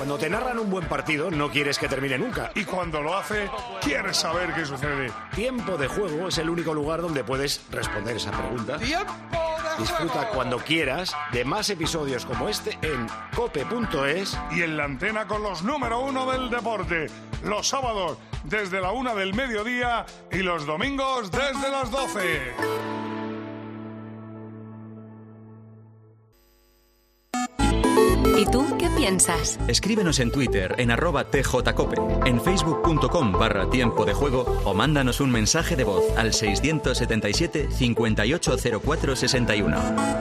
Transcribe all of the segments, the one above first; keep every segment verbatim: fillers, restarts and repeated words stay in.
Cuando te narran un buen partido, no quieres que termine nunca. Y cuando lo hace, quieres saber qué sucede. Tiempo de Juego es el único lugar donde puedes responder esa pregunta. ¡Tiempo de Disfruta juego! cuando quieras de más episodios como este en cope punto es. Y en la antena con los número uno del deporte. Los sábados desde la una del mediodía y los domingos desde las doce. ¿Y tú qué piensas? Escríbenos en Twitter en arroba tjcope, en facebook.com barra tiempo de juego o mándanos un mensaje de voz al seiscientos setenta y siete, cincuenta y ocho cero cuatro sesenta y uno.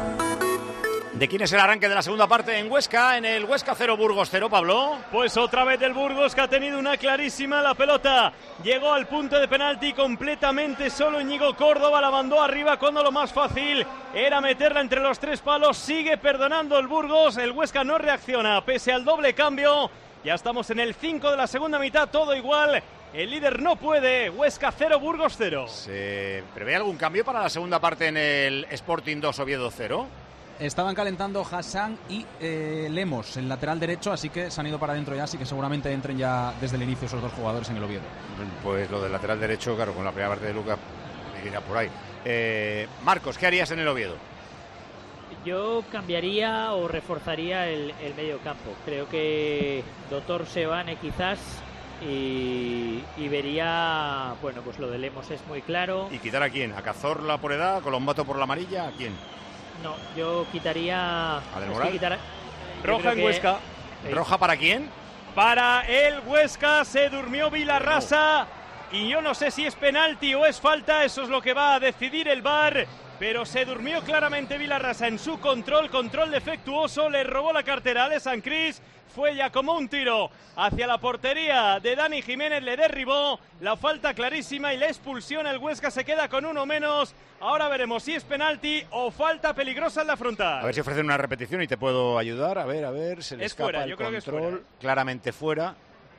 ¿De quién es el arranque de la segunda parte en Huesca? En el Huesca cero, Burgos cero, Pablo. Pues otra vez del Burgos, que ha tenido una clarísima. La pelota llegó al punto de penalti completamente solo. Íñigo Córdoba la mandó arriba cuando lo más fácil era meterla entre los tres palos. Sigue perdonando el Burgos. El Huesca no reacciona pese al doble cambio. Ya estamos en el cinco de la segunda mitad, todo igual. El líder no puede. Huesca cero, Burgos cero. ¿Se prevé algún cambio para la segunda parte en el Sporting dos, Oviedo cero? Estaban calentando Hassan y eh, Lemos, el lateral derecho, así que se han ido para adentro ya, así que seguramente entren ya desde el inicio esos dos jugadores en el Oviedo. Pues lo del lateral derecho, claro, con la primera parte de Lucas me irá por ahí. Eh, Marcos, ¿qué harías en el Oviedo? Yo cambiaría o reforzaría el, el medio campo. Creo que Doctor Sebane quizás y, y vería, bueno, pues lo de Lemos es muy claro. ¿Y quitar a quién? ¿A Cazorla por edad? ¿A Colombato por la amarilla? ¿A quién? No, yo quitaría... ¿A Del es Moral? que quitar- Roja en que- Huesca. Eh, ¿Roja para quién? Para el Huesca se durmió Vilarrasa. Y yo no sé si es penalti o es falta. Eso es lo que va a decidir el V A R. Pero se durmió claramente Vilarrasa en su control. Control defectuoso. Le robó la cartera a Ale San Cris. Fue ya como un tiro hacia la portería de Dani Jiménez. Le derribó. La falta clarísima y la expulsión. El Huesca se queda con uno menos. Ahora veremos si es penalti o falta peligrosa en la frontal. A ver si ofrecen una repetición y te puedo ayudar. A ver, a ver, se le Es escapa fuera, el yo creo que es control. fuera. Claramente fuera.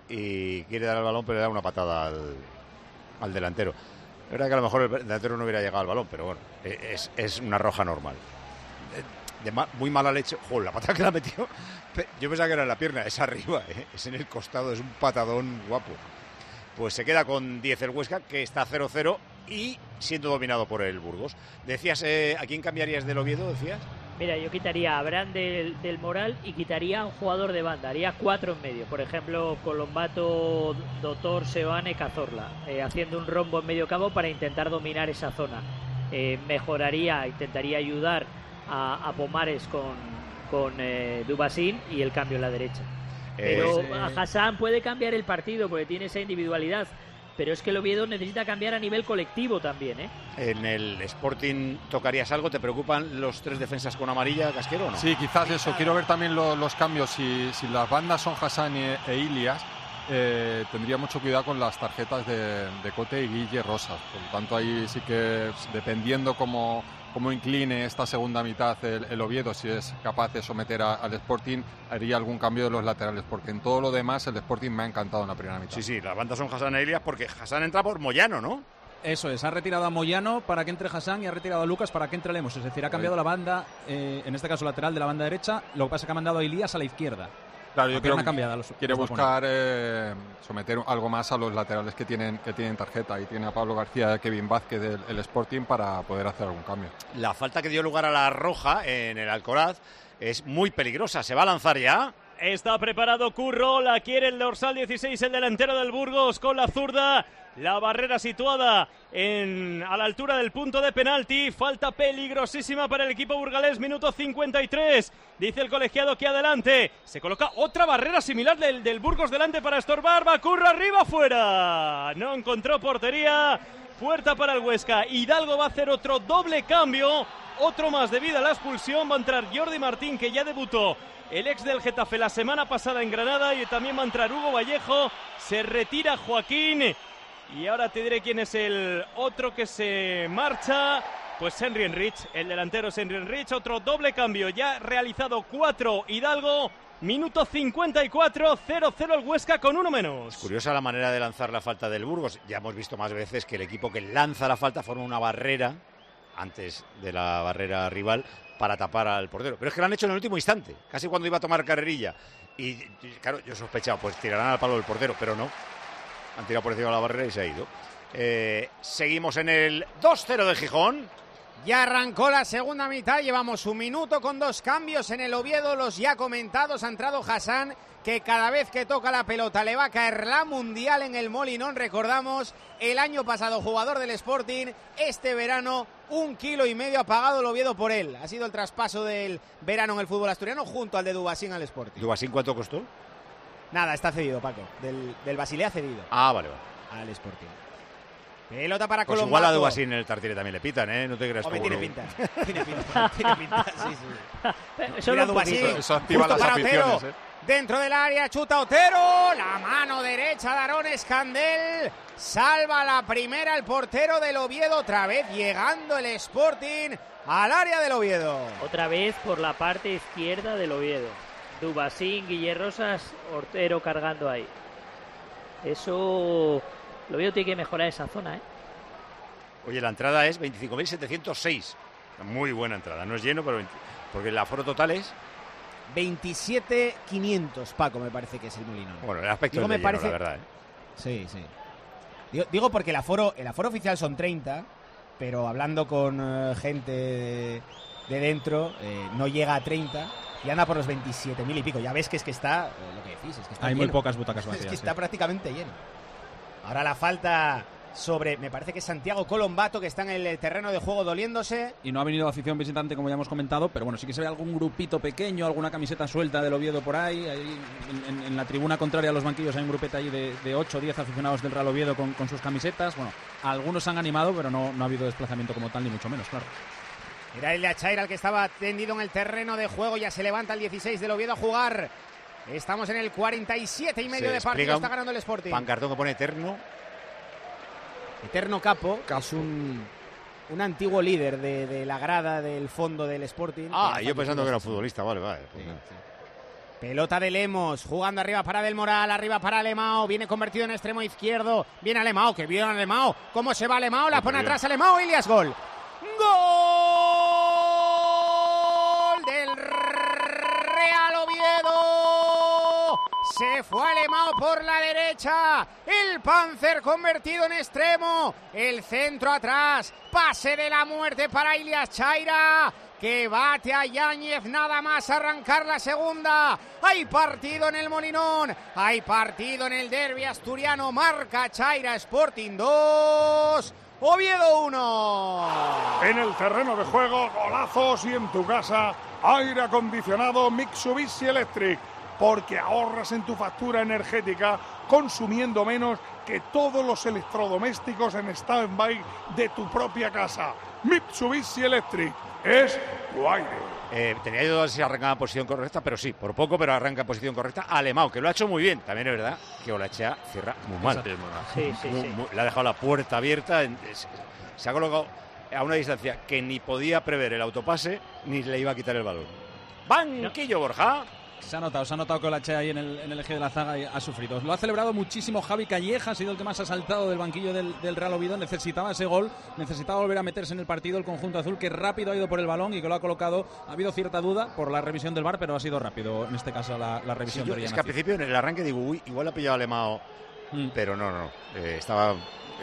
Y quiere dar al balón, pero le da una patada al, al delantero. La verdad que a lo mejor el delantero no hubiera llegado al balón, pero bueno, es, es una roja normal. De, de ma, muy mala leche. Joder, la patada que la ha metido. Yo pensaba que era en la pierna, es arriba, ¿eh? Es en el costado, es un patadón guapo. Pues se queda con diez el Huesca, que está cero cero y siendo dominado por el Burgos. Decías, eh, ¿a quién cambiarías del Oviedo, decías? Mira, yo quitaría a Abraham del, del Moral y quitaría a un jugador de banda. Haría cuatro en medio. Por ejemplo, Colombato, Doctor, Sebane, Cazorla. Eh, haciendo un rombo en medio campo para intentar dominar esa zona. Eh, mejoraría, intentaría ayudar a, a Pomares con, con eh, Dubasín y el cambio en la derecha. Pero Eh, a Hassan puede cambiar el partido porque tiene esa individualidad. Pero es que el Oviedo necesita cambiar a nivel colectivo también, ¿eh? En el Sporting tocarías algo. ¿Te preocupan los tres defensas con amarilla, Casquero, o no? Sí, quizás eso. Quiero ver también lo, los cambios. Si, si las bandas son Hassan e, e Ilias, eh, tendría mucho cuidado con las tarjetas de, de Cote y Guille Rosas. Por lo tanto, ahí sí que, dependiendo cómo, cómo incline esta segunda mitad el, el Oviedo, si es capaz de someter a, al Sporting, haría algún cambio de los laterales, porque en todo lo demás el Sporting me ha encantado en la primera mitad. Sí, sí, las bandas son Hassan e Ilias porque Hassan entra por Moyano, ¿no? Eso es, ha retirado a Moyano para que entre Hassan y ha retirado a Lucas para que entre Lemos. Es decir, ha cambiado la banda, eh, en este caso lateral de la banda derecha, lo que pasa es que ha mandado a Ilías a la izquierda. Claro, yo La creo pierna que cambiada, los- quiere los va a poner. buscar eh, someter algo más a los laterales que tienen que tienen tarjeta, y tiene a Pablo García y a Kevin Vázquez del el Sporting para poder hacer algún cambio. La falta que dio lugar a la roja en el Alcoraz es muy peligrosa. ¿Se va a lanzar ya? Está preparado Curro, la quiere el dorsal dieciséis, el delantero del Burgos con la zurda. La barrera situada en, a la altura del punto de penalti. Falta peligrosísima para el equipo burgalés, minuto cincuenta y tres. Dice el colegiado que adelante. Se coloca otra barrera similar del, del Burgos delante para estorbar. Va Curro arriba, fuera. No encontró portería. Puerta para el Huesca. Hidalgo va a hacer otro doble cambio. Otro más debido a la expulsión. Va a entrar Jordi Martín, que ya debutó, el ex del Getafe, la semana pasada en Granada. Y también va a entrar Hugo Vallejo. Se retira Joaquín. Y ahora te diré quién es el otro que se marcha. Pues Henry Enrich, el delantero es Henry Enrich. Otro doble cambio, ya realizado cuatro Hidalgo. Minuto cincuenta y cuatro, cero cero el Huesca con uno menos. Curiosa la manera de lanzar la falta del Burgos. Ya hemos visto más veces que el equipo que lanza la falta forma una barrera antes de la barrera rival para tapar al portero. Pero es que lo han hecho en el último instante, casi cuando iba a tomar carrerilla. Y, y claro, yo sospechaba, pues tirarán al palo del portero, pero no. Han tirado por encima de la barrera y se ha ido. Eh, seguimos en el dos cero de Gijón. Ya arrancó la segunda mitad, llevamos un minuto con dos cambios en el Oviedo, los ya comentados. Ha entrado Hassan, que cada vez que toca la pelota le va a caer la mundial en el Molinón. Recordamos, el año pasado jugador del Sporting, este verano un kilo y medio ha pagado el Oviedo por él. Ha sido el traspaso del verano en el fútbol asturiano junto al de Dubasín al Sporting. ¿Dubasín cuánto costó? Nada, está cedido, Paco, del, del Basilea cedido. Ah, vale, vale. Al Sporting. Pelota para pues Colombato. Igual a Dubasín en el Tartiere también le pitan, ¿eh? No te creas tú. Tiene pinta, tiene pinta, tiene pinta, sí, sí. Eso, Mira, no Dubasín, eso activa las aficiones, ¿eh? Dentro del área, chuta Otero, la mano derecha de Aarón Escandel, salva la primera el portero del Oviedo, otra vez llegando el Sporting al área del Oviedo. Otra vez por la parte izquierda del Oviedo. Dubasín, Guille Rosas, Otero cargando ahí. Eso... El Oviedo tiene que mejorar esa zona, ¿eh? Oye, la entrada es veinticinco mil setecientos seis. Muy buena entrada, no es lleno, pero veinte, porque el aforo total es... veintisiete mil quinientos, Paco, me parece que es el Molinón. Bueno, el aspecto digo, es de me lleno, parece... la verdad, ¿eh? Sí, sí. Digo, digo porque el aforo, el aforo oficial son treinta, pero hablando con uh, gente de, de dentro, eh, no llega a treinta y anda por los veintisiete mil y pico. Ya ves que es que está, eh, lo que decís, es que está Hay lleno. muy pocas butacas vacías. Es que sí. está prácticamente lleno. Ahora la falta sobre, me parece que es Santiago Colombato, que está en el terreno de juego doliéndose. Y no ha venido afición visitante, como ya hemos comentado, pero bueno, sí que se ve algún grupito pequeño, alguna camiseta suelta del Oviedo por ahí. ahí en, en, en la tribuna contraria a los banquillos hay un grupete ahí de, de ocho o diez aficionados del Real Oviedo con, con sus camisetas. Bueno, algunos han animado, pero no, no ha habido desplazamiento como tal, ni mucho menos, claro. Era el de Achaira el que estaba tendido en el terreno de juego, ya se levanta el dieciséis del Oviedo a jugar. Estamos en el cuarenta y siete y medio Se de partido, está un ganando el Sporting. Pancartón que pone Eterno. Eterno Capo, Capo. Es un, un antiguo líder de, de la grada del fondo del Sporting. Ah, yo pensando que era un futbolista, vale, vale. Sí, sí. Pelota de Lemos, jugando arriba para Del Moral, arriba para Alemao, viene convertido en extremo izquierdo, viene Alemao, que viene Alemao, ¿cómo se va Alemao? La pone atrás Alemao, Ilias, gol. ¡Gol del Real Oviedo! Se fue Alemao por la derecha, el Panzer convertido en extremo, el centro atrás, pase de la muerte para Ilias Chaira, que bate a Yáñez nada más arrancar la segunda. Hay partido en el Molinón, hay partido en el derbi asturiano, marca Chaira, Sporting dos, Oviedo uno. En el terreno de juego, golazos, y en tu casa, aire acondicionado Mitsubishi Electric, porque ahorras en tu factura energética consumiendo menos que todos los electrodomésticos en stand-by de tu propia casa. Mitsubishi Electric es tu aire. Eh, tenía yo dudas si arrancaba en posición correcta, pero sí, por poco, pero arranca en posición correcta. Alemão, que lo ha hecho muy bien. También es verdad que Olaechea cierra muy mal. Sí, sí, muy, sí. Muy, le ha dejado la puerta abierta. Se, se ha colocado a una distancia que ni podía prever el autopase, ni le iba a quitar el balón. Banquillo, Borja. Se ha notado, se ha notado que Olaechea ahí en el, en el eje de la zaga ha sufrido. Lo ha celebrado muchísimo Javi Calleja, ha sido el que más ha saltado del banquillo del, del Real Oviedo. Necesitaba ese gol, necesitaba volver a meterse en el partido el conjunto azul, que rápido ha ido por el balón y que lo ha colocado. Ha habido cierta duda por la revisión del V A R, pero ha sido rápido en este caso la, la revisión Sí, yo, de es que al principio en el arranque digo, uy, igual ha pillado a Alemão, mm. pero no, no, eh, estaba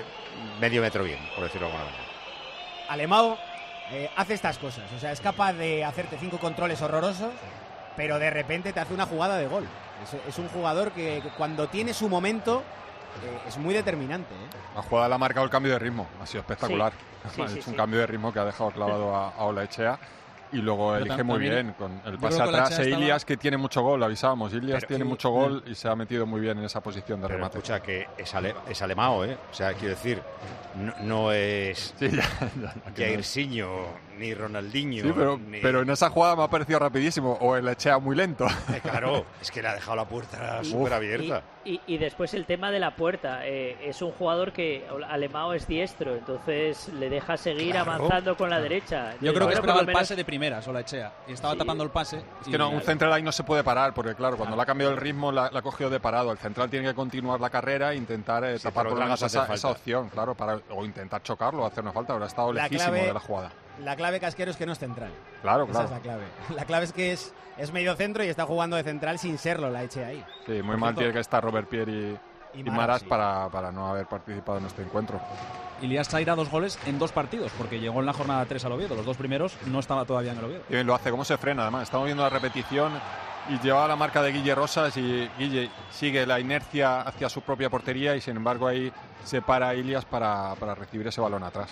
medio metro bien, por decirlo de alguna manera. Alemão eh, hace estas cosas, o sea, es capaz de hacerte cinco controles horrorosos, pero de repente te hace una jugada de gol. Es, es un jugador que, que cuando tiene su momento eh, es muy determinante. ¿eh? La jugada le ha marcado el cambio de ritmo, ha sido espectacular. Sí, sí, es sí, un sí. cambio de ritmo que ha dejado clavado a, a Olaechea. Y luego Pero elige muy también, bien con el yo pase creo que atrás. Olaechea E estaba- Ilias, que tiene mucho gol, avisábamos. Ilias Pero, tiene y- mucho gol y se ha metido muy bien en esa posición de Pero remate. escucha, que es, ale, es Alemão, ¿eh? O sea, quiero decir, no, no es Sí, ya, ya, que no es. Jairzinho, ni Ronaldinho. Sí, pero, ni... pero en esa jugada me ha parecido rapidísimo. O Olaechea muy lento. Eh, claro, es que le ha dejado la puerta súper abierta. Y, y, y después el tema de la puerta. Eh, es un jugador que Alemão es diestro, entonces le deja seguir Claro. avanzando con la derecha. Yo creo que Bueno, esperaba por el lo menos- pase de primeras, Olaechea, y estaba Sí. tapando el pase. Es y- que no, un central ahí no se puede parar, porque claro, cuando le ha cambiado el ritmo, la, la ha cogido de parado. El central tiene que continuar la carrera e intentar eh, Sí, tapar pero por lo menos otra cosa esa, hace esa falta. opción, claro, para, o intentar chocarlo o hacer una falta. Ahora ha estado La lejísimo clave- de la jugada. La clave, Casquero, es que no es central. Claro, Esa claro. es la clave. La clave es que es, es medio centro y está jugando de central sin serlo, la eche ahí. Sí, muy Por mal cierto, tiene que estar Robert Pierre y, y y Maras, Maras sí. para, para no haber participado en este encuentro. Ilías Chaira dos goles en dos partidos, porque llegó en la jornada tres al Oviedo. Los dos primeros no estaba todavía en el Oviedo. Y bien lo hace, cómo se frena además. Estamos viendo la repetición y llevaba la marca de Guille Rosas y Guille sigue la inercia hacia su propia portería y sin embargo ahí se para Ilías para, para recibir ese balón atrás.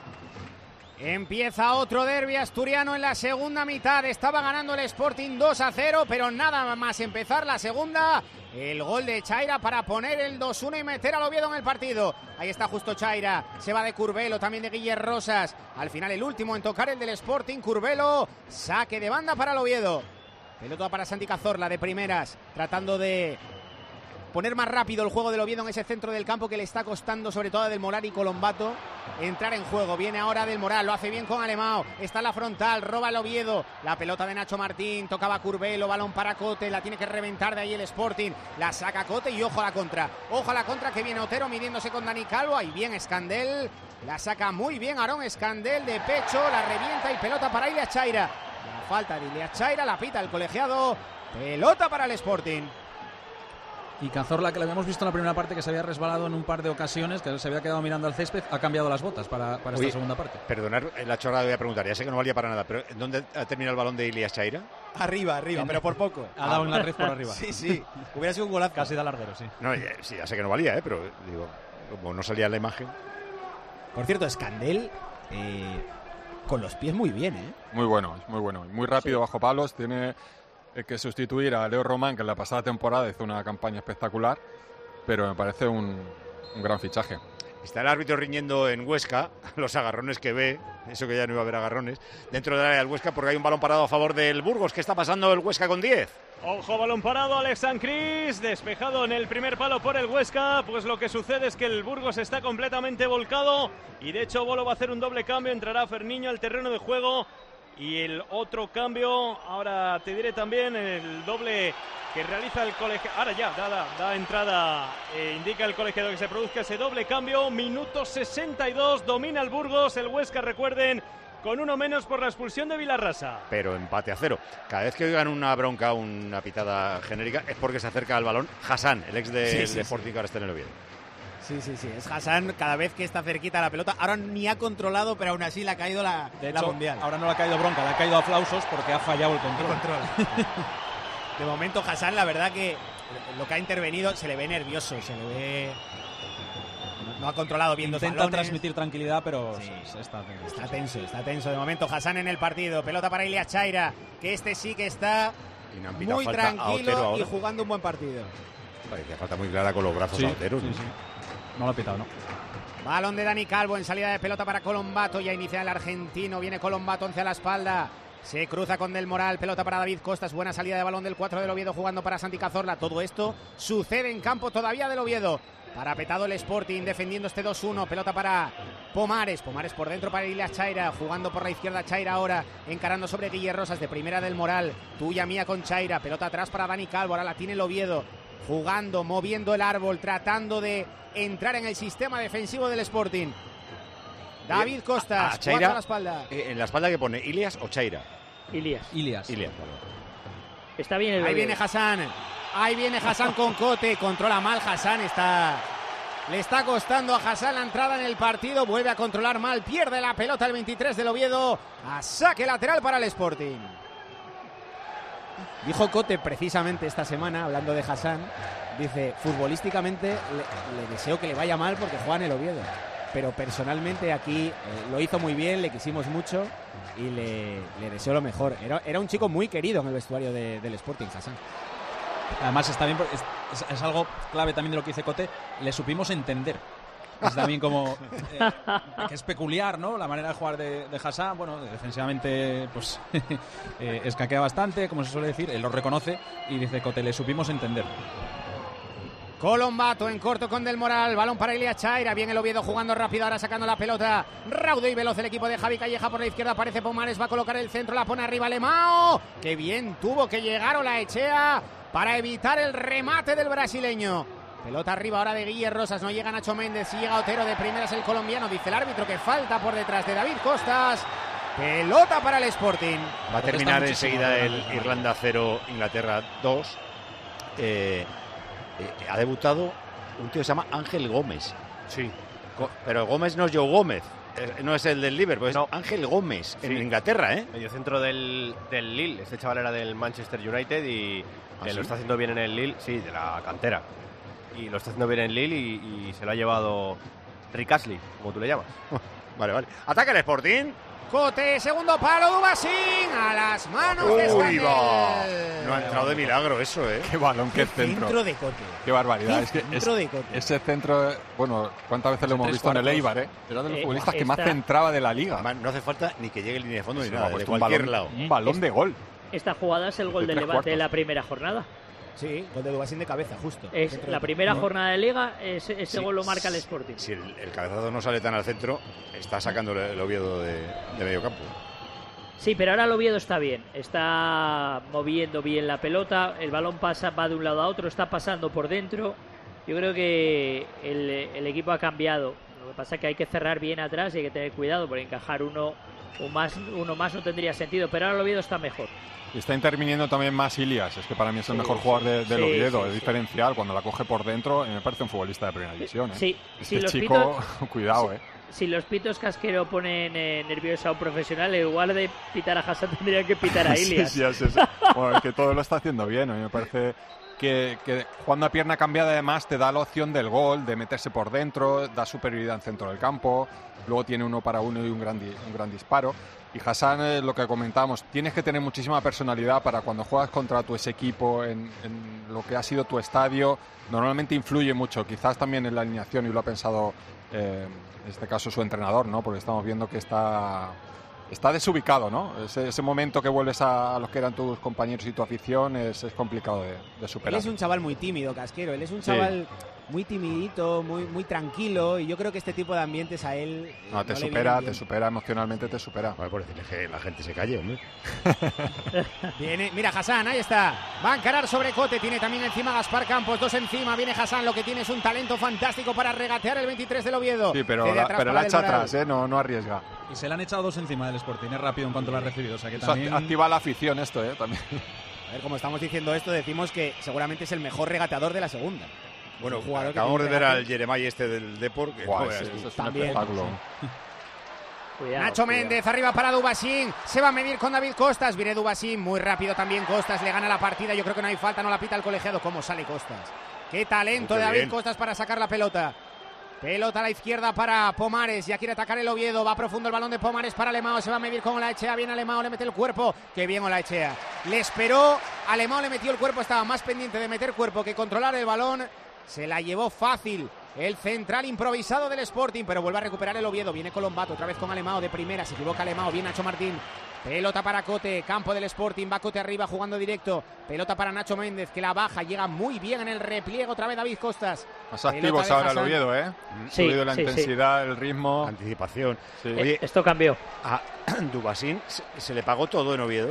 Empieza otro derbi asturiano en la segunda mitad. Estaba ganando el Sporting dos a cero, pero nada más empezar la segunda. El gol de Chaira para poner el dos uno y meter al Oviedo en el partido. Ahí está justo Chaira. Se va de Curbelo, también de Guille Rosas. Al final el último en tocar, el del Sporting, Curbelo. Saque de banda para el Oviedo. Pelota para Santi Cazorla de primeras, tratando de poner más rápido el juego del Oviedo en ese centro del campo que le está costando, sobre todo a Del Moral y Colombato, entrar en juego. Viene ahora Del Moral, lo hace bien con Alemão, está en la frontal, roba el Oviedo, la pelota de Nacho Martín, tocaba Curbelo, balón para Cote, la tiene que reventar de ahí el Sporting, la saca Cote y ojo a la contra, ojo a la contra que viene Otero midiéndose con Dani Calvo, ahí bien Escandel, la saca muy bien Aarón Escandel de pecho, la revienta y pelota para Ilías Chaira. La falta de Ilías Chaira, la pita el colegiado, pelota para el Sporting. Y Cazorla, que lo habíamos visto en la primera parte, que se había resbalado en un par de ocasiones, que se había quedado mirando al césped, ha cambiado las botas para, para esta Oye, segunda parte. Perdonar la chorrada, voy a preguntar, ya sé que no valía para nada, pero ¿dónde ha terminado el balón de Ilías Chaira? Arriba, arriba, pero por poco. Ha dado en la red por arriba. Sí, sí, hubiera sido un golazo. Casi de alardero, sí. No, ya, sí, ya sé que no valía, ¿eh? Pero digo, como no salía en la imagen. Por cierto, Escandel eh, con los pies muy bien, ¿eh? Muy bueno, es muy bueno. Muy rápido, sí. Bajo palos. Tiene que sustituir a Leo Román, que en la pasada temporada hizo una campaña espectacular, pero me parece un, un gran fichaje. Está el árbitro riñendo en Huesca, los agarrones que ve, eso que ya no iba a haber agarrones, dentro del área del Huesca, porque hay un balón parado a favor del Burgos. ¿Qué está pasando el Huesca con diez? Ojo, balón parado, Alex Sancris, despejado en el primer palo por el Huesca. Pues lo que sucede es que el Burgos está completamente volcado y de hecho Bolo va a hacer un doble cambio, entrará Ferniño al terreno de juego. Y el otro cambio, ahora te diré también el doble que realiza el colegiado. Ahora ya, da, da, da entrada, eh, indica el colegiado que se produzca ese doble cambio. Minuto sesenta y dos, domina el Burgos. El Huesca, recuerden, con uno menos por la expulsión de Vilarrasa. Pero empate a cero. Cada vez que oigan una bronca, una pitada genérica, es porque se acerca al balón Hassan, el ex de, sí, sí, de Sporting, sí. que ahora está en el Oviedo. Sí, sí, sí, es Hassan cada vez que está cerquita la pelota. Ahora ni ha controlado, pero aún así le ha caído la, de la hecho, mundial. Ahora no le ha caído bronca, le ha caído aplausos porque ha fallado el control. El control. De momento Hassan, la verdad que lo que ha intervenido se le ve nervioso, se le ve... No ha controlado bien dos Intenta balones. transmitir tranquilidad, pero sí. está tenso. Está tenso, está tenso. De momento Hassan en el partido. Pelota para Ilías Chaira, que este sí que está muy tranquilo y jugando un buen partido. Parecía falta muy clara con los brazos sí, a Otero. Sí, sí. No lo ha pitado, ¿no? Balón de Dani Calvo en salida de pelota para Colombato. Ya inicia el argentino. Viene Colombato hacia la espalda. Se cruza con Del Moral. Pelota para David Costas. Buena salida de balón del cuatro del Oviedo jugando para Santi Cazorla. Todo esto sucede en campo todavía del Oviedo. Parapetado el Sporting defendiendo este dos uno. Pelota para Pomares. Pomares por dentro para Ilías Chaira. Jugando por la izquierda Chaira ahora. Encarando sobre Guille Rosas de primera Del Moral. Tuya mía con Chaira. Pelota atrás para Dani Calvo. Ahora la tiene el Oviedo. Jugando, moviendo el árbol, tratando de entrar en el sistema defensivo del Sporting. David Costas, a, a Chaira, a la espalda. Eh, ¿En la espalda que pone Ilias o Chaira? Ilias. Ilias. Ilias, vale. Está bien el Ahí Oviedo. viene Hassan. Ahí viene Hassan con Cote. Controla mal Hassan. Está... Le está costando a Hassan la entrada en el partido. Vuelve a controlar mal. Pierde la pelota el veintitrés del Oviedo. A saque lateral para el Sporting. Dijo Cote precisamente esta semana, hablando de Hassan, dice, futbolísticamente le, le deseo que le vaya mal porque juega en el Oviedo, pero personalmente aquí eh, lo hizo muy bien, le quisimos mucho y le, le deseo lo mejor. Era, era un chico muy querido en el vestuario de, del Sporting, Hassan. Además está bien, es, es, es algo clave también de lo que dice Cote, le supimos entender. Es también como eh, que es peculiar, ¿no? La manera de jugar de, de Hassan, bueno, defensivamente pues eh, escaquea bastante, como se suele decir, él lo reconoce y dice Cote, le supimos entender. Colombato en corto con Del Moral, balón para Ilías Chaira, bien el Oviedo jugando rápido, ahora sacando la pelota, raudo y veloz el equipo de Javi Calleja por la izquierda, aparece Pomares, va a colocar el centro, la pone arriba Alemão, que bien tuvo que llegar Olaechea para evitar el remate del brasileño. Pelota arriba ahora de Guille Rosas, no llega Nacho Méndez, si llega Otero de primeras el colombiano, dice el árbitro que falta por detrás de David Costas. Pelota para el Sporting. Va a terminar enseguida el Irlanda cero, Inglaterra dos. Eh, eh, ha debutado un tío que se llama Ángel Gómez. Sí. Pero Gómez no es Joe Gómez. No es el del Liverpool, no. es Ángel Gómez, en sí. Inglaterra, ¿eh? Medio centro del, del Lille. Este chaval era del Manchester United y ¿Ah, que sí? lo está haciendo bien en el Lille, sí, de la cantera. Y lo está haciendo bien en Lille y, y se lo ha llevado Rick Astley, como tú le llamas. Vale, vale. Ataca el Sporting. Cote, segundo palo, Dubasín, a las manos de Uy, va. Scannell. No ha entrado de milagro eso, ¿eh? Qué balón, qué, Qué centro. centro de Cote. Qué barbaridad. Qué es que centro es, de Cote. ese centro, bueno, ¿cuántas veces lo hemos visto en el Eibar, eh? Era de los Eh, futbolistas que está- más centraba de la liga. Además, no hace falta ni que llegue el línea de fondo ni Se nada, ha de puesto un cualquier balón, lado. un balón de gol. Esta jugada es el gol De del tres Levante de cuartos. la primera jornada. Sí, gol de Dubasín de cabeza, justo. Es Centro la de- primera ¿no? jornada de Liga, ese, ese Sí, gol lo marca el Sporting. Si el, el cabezazo no sale tan al centro, está sacando el, el Oviedo de, de medio campo. Sí, pero ahora el Oviedo está bien, está moviendo bien la pelota, el balón pasa, va de un lado a otro, está pasando por dentro. Yo creo que el, el equipo ha cambiado. Lo que pasa es que hay que cerrar bien atrás y hay que tener cuidado, porque encajar uno, o más, uno más no tendría sentido, pero ahora el Oviedo está mejor. Y está interviniendo también más Ilias, es que para mí es el Sí, mejor sí. jugador de, del Sí, Oviedo, sí, es sí. diferencial, cuando la coge por dentro, y me parece un futbolista de primera división. ¿eh? Sí, este si los chico, pitos- cuidado, ¿eh? Si los pitos casquero ponen eh, nervioso a un profesional, en lugar de pitar a Hassan tendrían que pitar a Ilias. Sí, sí, sí, sí. Bueno, es que todo lo está haciendo bien, a mí me parece que, que jugando a pierna cambiada además te da la opción del gol, de meterse por dentro, da superioridad en centro del campo, luego tiene uno para uno y un gran, di- un gran disparo. Y Hassan, eh, lo que comentábamos, tienes que tener muchísima personalidad para cuando juegas contra tu ese equipo, en, en lo que ha sido tu estadio, normalmente influye mucho, quizás también en la alineación, y lo ha pensado eh, en este caso su entrenador, ¿no? Porque estamos viendo que está, está desubicado, ¿no? Ese, ese momento que vuelves a, a los que eran tus compañeros y tu afición es, es complicado de, de Él superar. es un chaval muy tímido, Casquero. Él es un Sí. chaval muy timidito, muy, muy tranquilo. Y yo creo que este tipo de ambientes a él. No, te le supera, vienen te bien. supera emocionalmente, te supera. Vale, por decirle que la gente se calle, hombre. Viene, mira Hassan, ahí está. Va a encarar sobre Cote. Tiene también encima Gaspar Campos. Dos encima. Viene Hassan. Lo que tiene es un talento fantástico para regatear el veintitrés del Oviedo. Sí, pero Cede la, atrás pero para la echa Del Moral. atrás, ¿eh? No, no arriesga. Y se le han echado dos encima del Sporting, es rápido en cuanto lo ha recibido. O sea que Eso también... activa la afición esto, ¿eh? También. A ver, como estamos diciendo esto, decimos que seguramente es el mejor regateador de la segunda. Bueno, Un jugador que acabamos de tiene ver regate. al Jeremai este del Depor. Que Buah, no ese- veas tú. eso es un También. espectáculo. Cuidado, Nacho cuidado. Méndez arriba para Dubasín. Se va a medir con David Costas. Viene Dubasín muy rápido también. Costas le gana la partida. Yo creo que no hay falta, no la pita el colegiado. ¿Cómo sale Costas? Qué talento Muy de David bien. Costas para sacar la pelota. Pelota a la izquierda para Pomares. Ya quiere atacar el Oviedo. Va profundo el balón de Pomares para Alemão. Se va a medir con Olaechea. Viene Alemão, le mete el cuerpo. Qué bien Olaechea. Le esperó. Alemão le metió el cuerpo. Estaba más pendiente de meter cuerpo que controlar el balón. Se la llevó fácil el central improvisado del Sporting, pero vuelve a recuperar el Oviedo. Viene Colombato, otra vez con Alemão de primera. Se equivoca Alemão, viene Nacho Martín. Pelota para Cote, campo del Sporting. Va Cote arriba jugando directo. Pelota para Nacho Méndez, que la baja. Llega muy bien en el repliegue. Otra vez David Costas. Más Pelota activos de ahora el Hassan. Oviedo, ¿eh? Sí, Subido la sí, sí. intensidad, el ritmo. Anticipación. Sí. Eh, Oye, Esto cambió. a Dubasín se, se le pagó todo en Oviedo.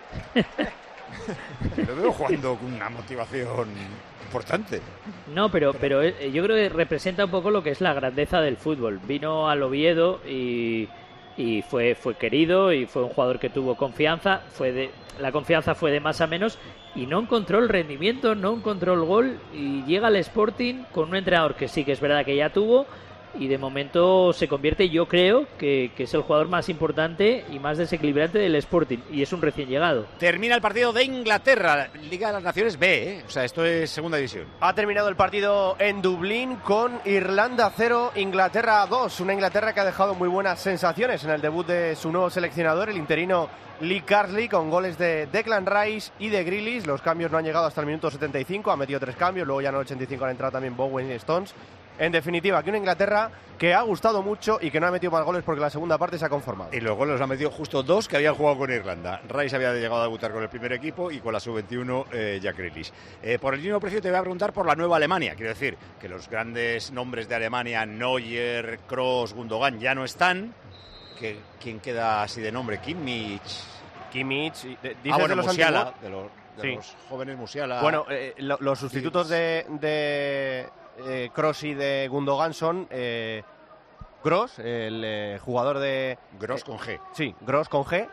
Lo veo jugando con una motivación importante. No, pero, pero eh, yo creo que representa un poco lo que es la grandeza del fútbol. Vino al Oviedo y, y fue, fue querido y fue un jugador que tuvo confianza. Fue de, la confianza fue de más a menos y no encontró el rendimiento, no encontró el gol y llega al Sporting con un entrenador que sí que es verdad que ya tuvo y de momento se convierte, yo creo, que, que es el jugador más importante y más desequilibrante del Sporting y es un recién llegado. Termina el partido de Inglaterra, Liga de las Naciones B, ¿eh? O sea, esto es segunda división. Ha terminado el partido en Dublín con Irlanda cero, Inglaterra dos. Una Inglaterra que ha dejado muy buenas sensaciones en el debut de su nuevo seleccionador, el interino Lee Carsley, con goles de Declan Rice y de Grealish. Los cambios no han llegado hasta el minuto setenta y cinco, ha metido tres cambios, luego ya en el ochenta y cinco han entrado también Bowen y Stones. En definitiva, que una Inglaterra que ha gustado mucho y que no ha metido más goles porque la segunda parte se ha conformado. Y los goles los han metido justo dos que habían jugado con Irlanda. Rice había llegado a debutar con el primer equipo y con la sub veintiuno eh, Jack Grealish. Eh, por el mismo precio te voy a preguntar por la nueva Alemania. Quiero decir que los grandes nombres de Alemania, Neuer, Kroos, Gundogan, ya no están. Que, ¿Quién queda así de nombre? Kimmich. Kimmich. y- de- dices Ah, bueno, de los Musiala, antiguos. de los, de Sí. los jóvenes Musiala. Bueno, eh, lo- los sustitutos de, de eh, Kroos y de Gundogan son eh, Gross, el eh, jugador de... Gross con G. Sí, Gross con G.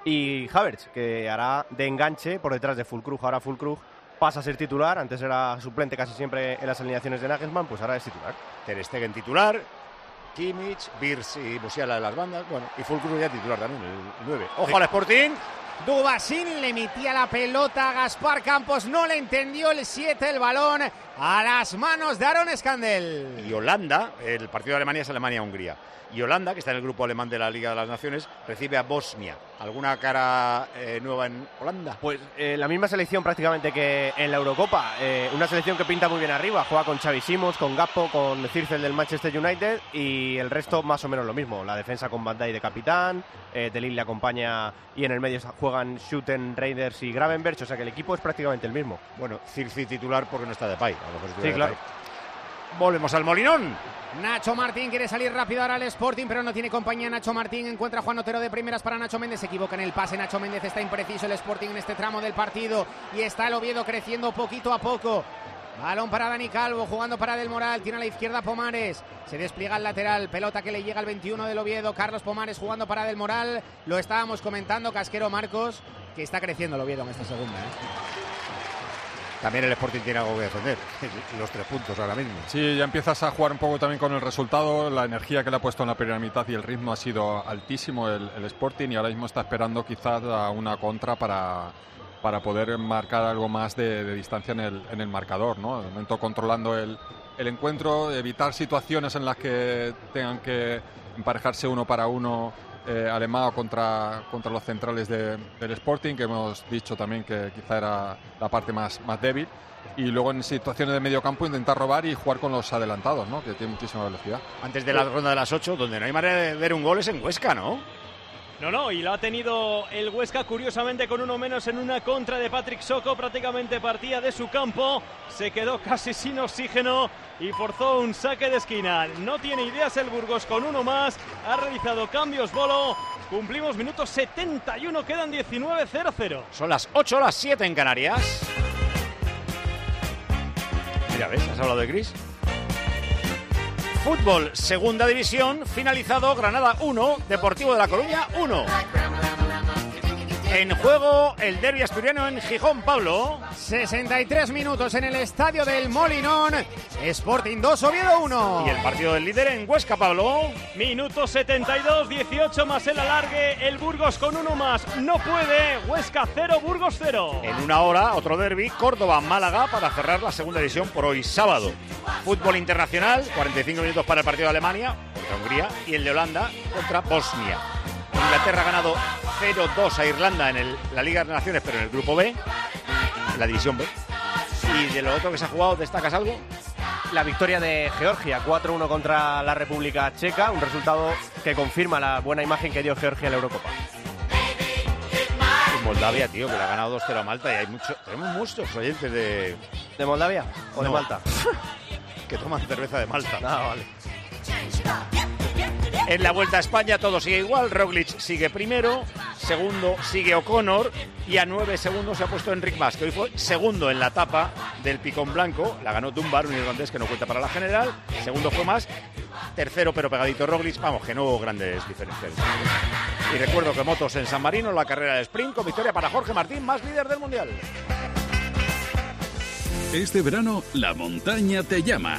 Y Havertz, que hará de enganche por detrás de Füllkrug. Ahora Füllkrug pasa a ser titular, antes era suplente casi siempre en las alineaciones de Nagelsmann, pues ahora es titular. Ter Stegen titular, Kimmich, Wirtz y Musiala de las bandas, bueno, y Füllkrug ya titular también, el nueve. ¡Ojo sí. al Sporting! Dubasín le metía la pelota a Gaspar Campos, no le entendió el siete el balón a las manos de Aaron Scandell. Y Holanda, el partido de Alemania es Alemania-Hungría. Y Holanda, que está en el grupo alemán de la Liga de las Naciones, recibe a Bosnia. ¿Alguna cara eh, nueva en Holanda? Pues eh, la misma selección prácticamente que en la Eurocopa. Eh, una selección que pinta muy bien arriba. Juega con Xavi Simons, con Gakpo, con Zirzel del Manchester United y el resto más o menos lo mismo. La defensa con Van Dijk de capitán, eh, De Ligt le acompaña y en el medio juegan Schouten, Reinders y Gravenberch. O sea que el equipo es prácticamente el mismo. Bueno, Zirkzee titular porque no está Depay. A lo mejor sí, claro. Volvemos al Molinón. Nacho Martín quiere salir rápido ahora al Sporting, pero no tiene compañía. Nacho Martín encuentra a Juan Otero de primeras para Nacho Méndez. Se equivoca en el pase. Nacho Méndez está impreciso. El Sporting en este tramo del partido. Y está el Oviedo creciendo poquito a poco. Balón para Dani Calvo, jugando para Del Moral. Tiene a la izquierda Pomares. Se despliega el lateral. Pelota que le llega al veintiuno del Oviedo. Carlos Pomares jugando para Del Moral. Lo estábamos comentando, Casquero Marcos, que está creciendo el Oviedo en esta segunda, ¿eh? También el Sporting tiene algo que defender, los tres puntos ahora mismo. Sí, ya empiezas a jugar un poco también con el resultado, la energía que le ha puesto en la primera mitad y el ritmo ha sido altísimo el, el Sporting y ahora mismo está esperando quizás a una contra para, para poder marcar algo más de, de distancia en el, en el marcador, ¿no? De momento controlando el, el encuentro, evitar situaciones en las que tengan que emparejarse uno para uno. Eh, Alemão contra, contra los centrales de, del Sporting, que hemos dicho también que quizá era la parte más, más débil, y luego en situaciones de medio campo intentar robar y jugar con los adelantados, ¿no? Que tiene muchísima velocidad. Antes de la ronda de las ocho, donde no hay manera de ver un gol es en Huesca, ¿no? No, no, y lo ha tenido el Huesca curiosamente con uno menos en una contra de Patrick Soko, prácticamente partía de su campo, se quedó casi sin oxígeno y forzó un saque de esquina. No tiene ideas el Burgos con uno más, ha realizado cambios Bolo, cumplimos minutos setenta y uno, quedan diecinueve, cero cero. Son las ocho, las siete en Canarias. Mira, ¿ves? ¿Has hablado de Gris? Fútbol, segunda división, finalizado, Granada uno, Deportivo de La Coruña uno. En juego el derbi asturiano en Gijón, Pablo. sesenta y tres minutos en el estadio del Molinón. Sporting dos, Oviedo uno. Y el partido del líder en Huesca, Pablo. Minuto setenta y dos, dieciocho más el alargue. El Burgos con uno más. No puede. Huesca cero, Burgos cero. En una hora, otro derbi, Córdoba-Málaga, para cerrar la segunda división por hoy sábado. Fútbol internacional, cuarenta y cinco minutos para el partido de Alemania contra Hungría. Y el de Holanda contra Bosnia. Inglaterra ha ganado cero dos a Irlanda en el, la Liga de Naciones, pero en el grupo B, en la división B. ¿Y de lo otro que se ha jugado destacas algo? La victoria de Georgia, cuatro uno contra la República Checa, un resultado que confirma la buena imagen que dio Georgia en la Eurocopa. Y Moldavia, tío, que le ha ganado dos cero a Malta y hay mucho, tenemos muchos oyentes de... ¿De Moldavia o no, de Malta? Que toman cerveza de Malta. Ah, vale. En la Vuelta a España todo sigue igual, Roglic sigue primero, segundo sigue O'Connor y a nueve segundos se ha puesto Enric Mas, que hoy fue segundo en la etapa del Picón Blanco, la ganó Dunbar, un irlandés que no cuenta para la general, segundo fue Mas, tercero pero pegadito Roglic, vamos, que no hubo grandes diferencias. Y recuerdo que motos en San Marino, la carrera de sprint con victoria para Jorge Martín, más líder del Mundial. Este verano la montaña te llama.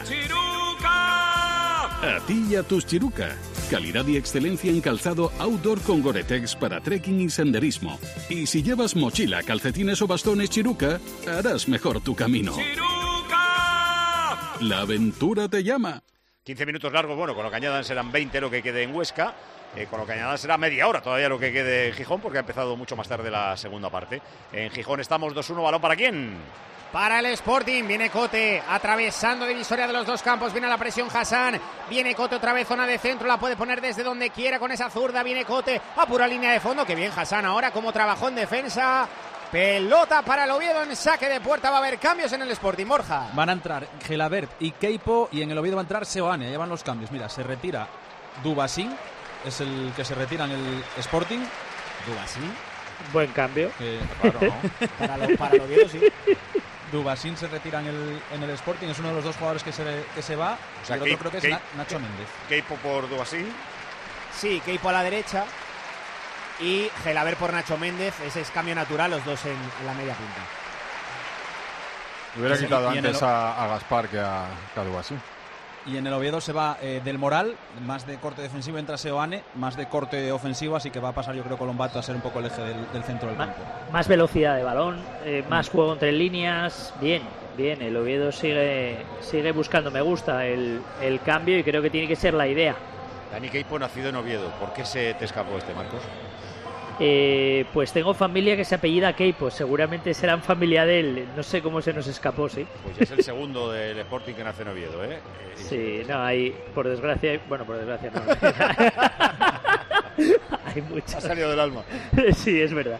A ti y a tus Chiruca. Calidad y excelencia en calzado outdoor con Gore-Tex para trekking y senderismo. Y si llevas mochila, calcetines o bastones Chiruca, harás mejor tu camino. ¡Chiruca! La aventura te llama. quince minutos largos, bueno, con lo que añadan serán veinte lo que quede en Huesca. Eh, con lo que añadan será media hora todavía lo que quede en Gijón, porque ha empezado mucho más tarde la segunda parte. En Gijón estamos dos uno, balón para quién. Para el Sporting, viene Cote, atravesando divisoria de los dos campos, viene a la presión Hassan, viene Cote otra vez, zona de centro, la puede poner desde donde quiera con esa zurda, viene Cote, a pura línea de fondo, que bien Hassan ahora como trabajó en defensa, pelota para el Oviedo en saque de puerta, va a haber cambios en el Sporting, Borja. Van a entrar Gelabert y Keipo y en el Oviedo va a entrar Seoane, llevan los cambios, mira, se retira Dubasín, es el que se retira en el Sporting. Dubasín. Buen cambio. Eh, claro, ¿no? para, lo, para el Oviedo sí. Dubasín se retira en el, en el Sporting, es uno de los dos jugadores que se, que se va. O sea, y el otro creo que es Na, Nacho Méndez. Keipo por Dubasín. Sí, Keipo a la derecha y Gelaber por Nacho Méndez. Ese es cambio natural, los dos en, en la media punta. Hubiera Sí, quitado y en antes el- a, a Gaspar que a, que a Dubasín. Y en el Oviedo se va eh, Del Moral, más de corte defensivo, entra Seoane, más de corte ofensivo, así que va a pasar, yo creo, Colombato a ser un poco el eje del, del centro del Ma- campo. Más velocidad de balón, eh, más juego entre líneas. Bien, bien. El Oviedo sigue, sigue buscando. Me gusta el, el cambio y creo que tiene que ser la idea. Dani Keipo, nacido en Oviedo. ¿Por qué se te escapó este, Marcos? Eh, pues tengo familia que se apellida Keipo. Seguramente serán familia de él. No sé cómo se nos escapó, sí. Pues ya es el segundo del Sporting que nace en Oviedo, ¿eh? Eh, Sí, no, hay, por desgracia, bueno, por desgracia no. Hay muchas. Ha salido del alma. Sí, es verdad.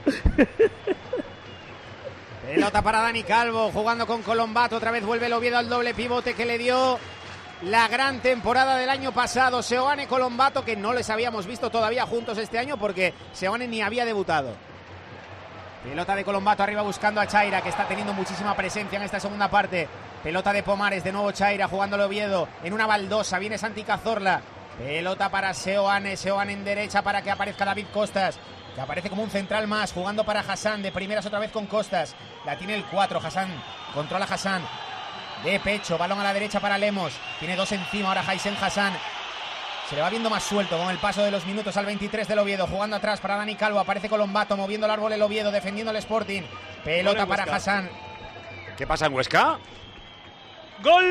Pelota para Dani Calvo, jugando con Colombato. Otra vez vuelve el Oviedo al doble pivote que le dio la gran temporada del año pasado. Seoane Colombato, que no les habíamos visto todavía juntos este año porque Seoane ni había debutado. Pelota de Colombato arriba buscando a Chaira, que está teniendo muchísima presencia en esta segunda parte. Pelota de Pomares, de nuevo Chaira jugando el Oviedo en una baldosa. Viene Santi Cazorla. Pelota para Seoane, Seoane en derecha para que aparezca David Costas, que aparece como un central más, jugando para Hassan, de primeras otra vez con Costas. La tiene el cuatro, Hassan, controla Hassan. De pecho, balón a la derecha para Lemos. Tiene dos encima, ahora Haisen Hassan. Se le va viendo más suelto con el paso de los minutos al veintitrés del Oviedo. Jugando atrás para Dani Calvo, aparece Colombato, moviendo el árbol el Oviedo, defendiendo el Sporting. Pelota para Huesca. Hassan. ¿Qué pasa en Huesca? ¡Gol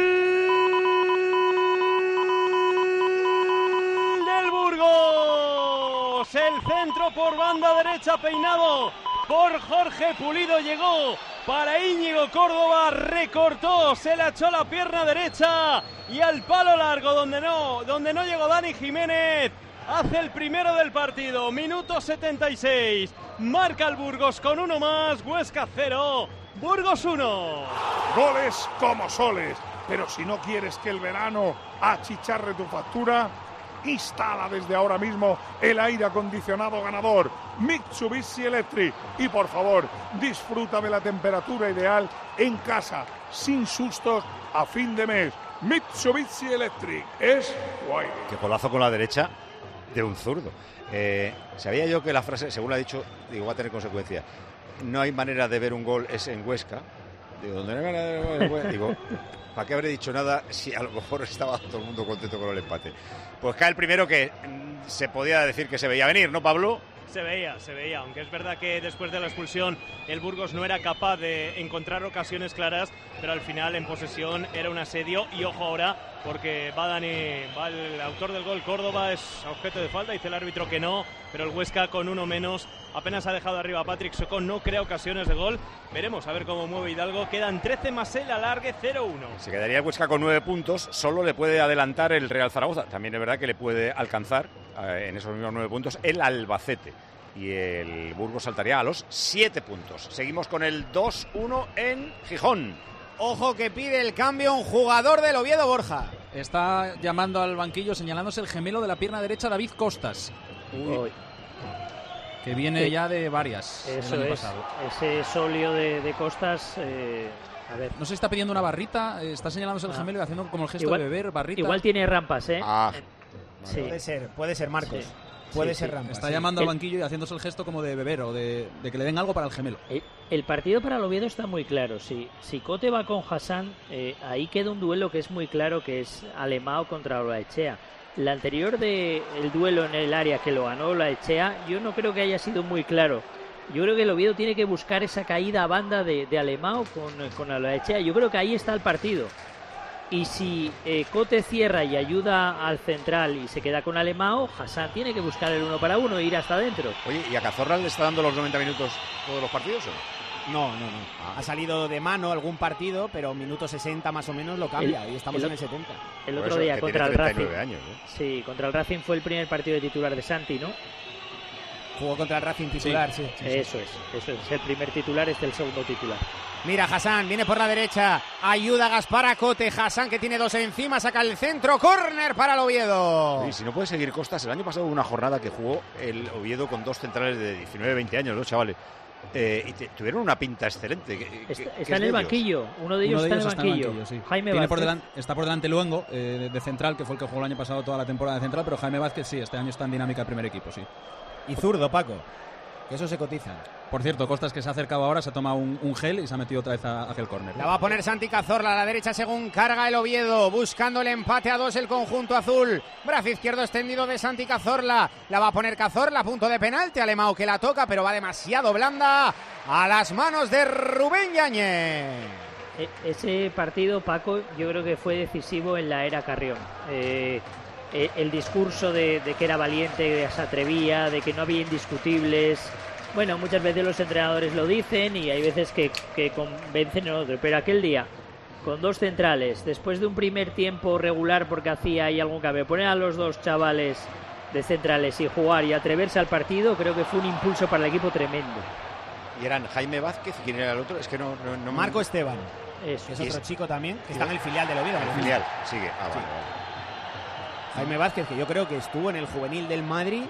del Burgos! El centro por banda derecha peinado por Jorge Pulido llegó para Íñigo Córdoba, recortó, se le echó la pierna derecha y al palo largo donde no, donde no llegó Dani Jiménez. Hace el primero del partido, minuto setenta y seis. Marca el Burgos con uno más, Huesca cero, Burgos uno. Goles como soles. Pero si no quieres que el verano achicharre tu factura, instala desde ahora mismo el aire acondicionado ganador Mitsubishi Electric. Y por favor, disfruta de la temperatura ideal en casa, sin sustos a fin de mes. Mitsubishi Electric es guay. Qué golazo con la derecha de un zurdo. Eh, sabía yo que la frase, según la ha dicho, digo, va a tener consecuencias. No hay manera de ver un gol, es en Huesca. Digo, ¿dónde no hay manera de ver un gol? Digo, ¿para qué habré dicho nada si a lo mejor estaba todo el mundo contento con el empate? Pues cae el primero que mm, se podía decir que se veía venir, ¿no, Pablo? Se veía, se veía, aunque es verdad que después de la expulsión el Burgos no era capaz de encontrar ocasiones claras, pero al final en posesión era un asedio. Y ojo ahora, porque va Dani, va el autor del gol, Córdoba, es objeto de falta, dice el árbitro que no, pero el Huesca con uno menos apenas ha dejado arriba a Patrick Socó, no crea ocasiones de gol. Veremos a ver cómo mueve Hidalgo, quedan trece más el alargue, cero uno. Se quedaría el Huesca con nueve puntos, solo le puede adelantar el Real Zaragoza. También es verdad que le puede alcanzar eh, en esos mismos nueve puntos el Albacete. Y el Burgos saltaría a los siete puntos. Seguimos con el dos uno en Gijón. Ojo que pide el cambio un jugador del Oviedo, Borja. Está llamando al banquillo, señalándose el gemelo de la pierna derecha, David Costas. Uy. Que viene Sí. ya de varias Eso el año es, pasado. ese solio de, de Costas, eh, a ver. No se está pidiendo una barrita, eh, está señalándose el Ah. gemelo y haciendo como el gesto Igual- de beber, barrita. Igual tiene rampas, ¿eh? Ah, Sí. Puede ser, puede ser, Marcos. Sí. Puede Sí, ser sí. rampa. Está sí. llamando al El- banquillo y haciéndose el gesto como de beber o de, de que le den algo para el gemelo. El, el partido para el Oviedo está muy claro. Si, si Cote va con Hassan, eh, ahí queda un duelo que es muy claro, que es Alemão contra Olaechea. La anterior de el duelo en el área que lo ganó Olaechea, yo no creo que haya sido muy claro. Yo creo que el Oviedo tiene que buscar esa caída a banda de, de Alemão con, con Olaechea. Yo creo que ahí está el partido. Y si eh, Cote cierra y ayuda al central y se queda con Alemão, Hassan tiene que buscar el uno para uno e ir hasta adentro. Oye, ¿y a Cazorla le está dando los noventa minutos todos los partidos o no? No, no, no. Ha salido de mano algún partido, pero minuto sesenta más o menos lo cambia. El- y estamos el- en el setenta. El Por otro eso, día que contra tiene el treinta y Racing. nueve años, ¿eh? Sí, contra el Racing fue el primer partido de titular de Santi, ¿no? Jugó contra el Racing titular, sí. sí, sí. Eso es, eso es. El primer titular, este el segundo titular. Mira, Hassan, viene por la derecha. Ayuda a Gaspar a Cote. Hassan, que tiene dos encima, saca el centro. Córner para el Oviedo. Y si no puede seguir Costas, el año pasado hubo una jornada que jugó el Oviedo con dos centrales de diecinueve veinte años, los chavales. Eh, y te, tuvieron una pinta excelente. ¿Qué, está qué, está qué en es de el ellos? banquillo. Uno de ellos, Uno de está, ellos en está el en el banquillo. banquillo, sí. Jaime Tiene por Vázquez. delante, está por delante Luengo, eh, de, de central, que fue el que jugó el año pasado toda la temporada de central, pero Jaime Vázquez sí, este año está en dinámica de primer equipo, sí. Y zurdo, Paco, que eso se cotizan. Por cierto, Costas, que se ha acercado ahora, se ha tomado un, un gel y se ha metido otra vez a, hacia el córner. La va a poner Santi Cazorla a la derecha según carga el Oviedo, buscando el empate a dos el conjunto azul. Brazo izquierdo extendido de Santi Cazorla. La va a poner Cazorla a punto de penalti. Alemão que la toca, pero va demasiado blanda a las manos de Rubén Yáñez. E- ese partido, Paco, yo creo que fue decisivo en la era Carrión. Eh, eh, el discurso de, de que era valiente, que se atrevía, de que no había indiscutibles. Bueno, muchas veces los entrenadores lo dicen y hay veces que, que convencen en otro. Pero aquel día, con dos centrales, después de un primer tiempo regular porque hacía ahí algún cambio, poner a los dos chavales de centrales y jugar y atreverse al partido, creo que fue un impulso para el equipo tremendo. Y eran Jaime Vázquez, ¿quién era el otro? Es que no... no, no Marco Esteban, Eso. que es Y otro es- chico también, que está en el filial del Oviedo. El ¿no? filial, sigue. Ah, vale, Sí. vale. Jaime Vázquez, que yo creo que estuvo en el juvenil del Madrid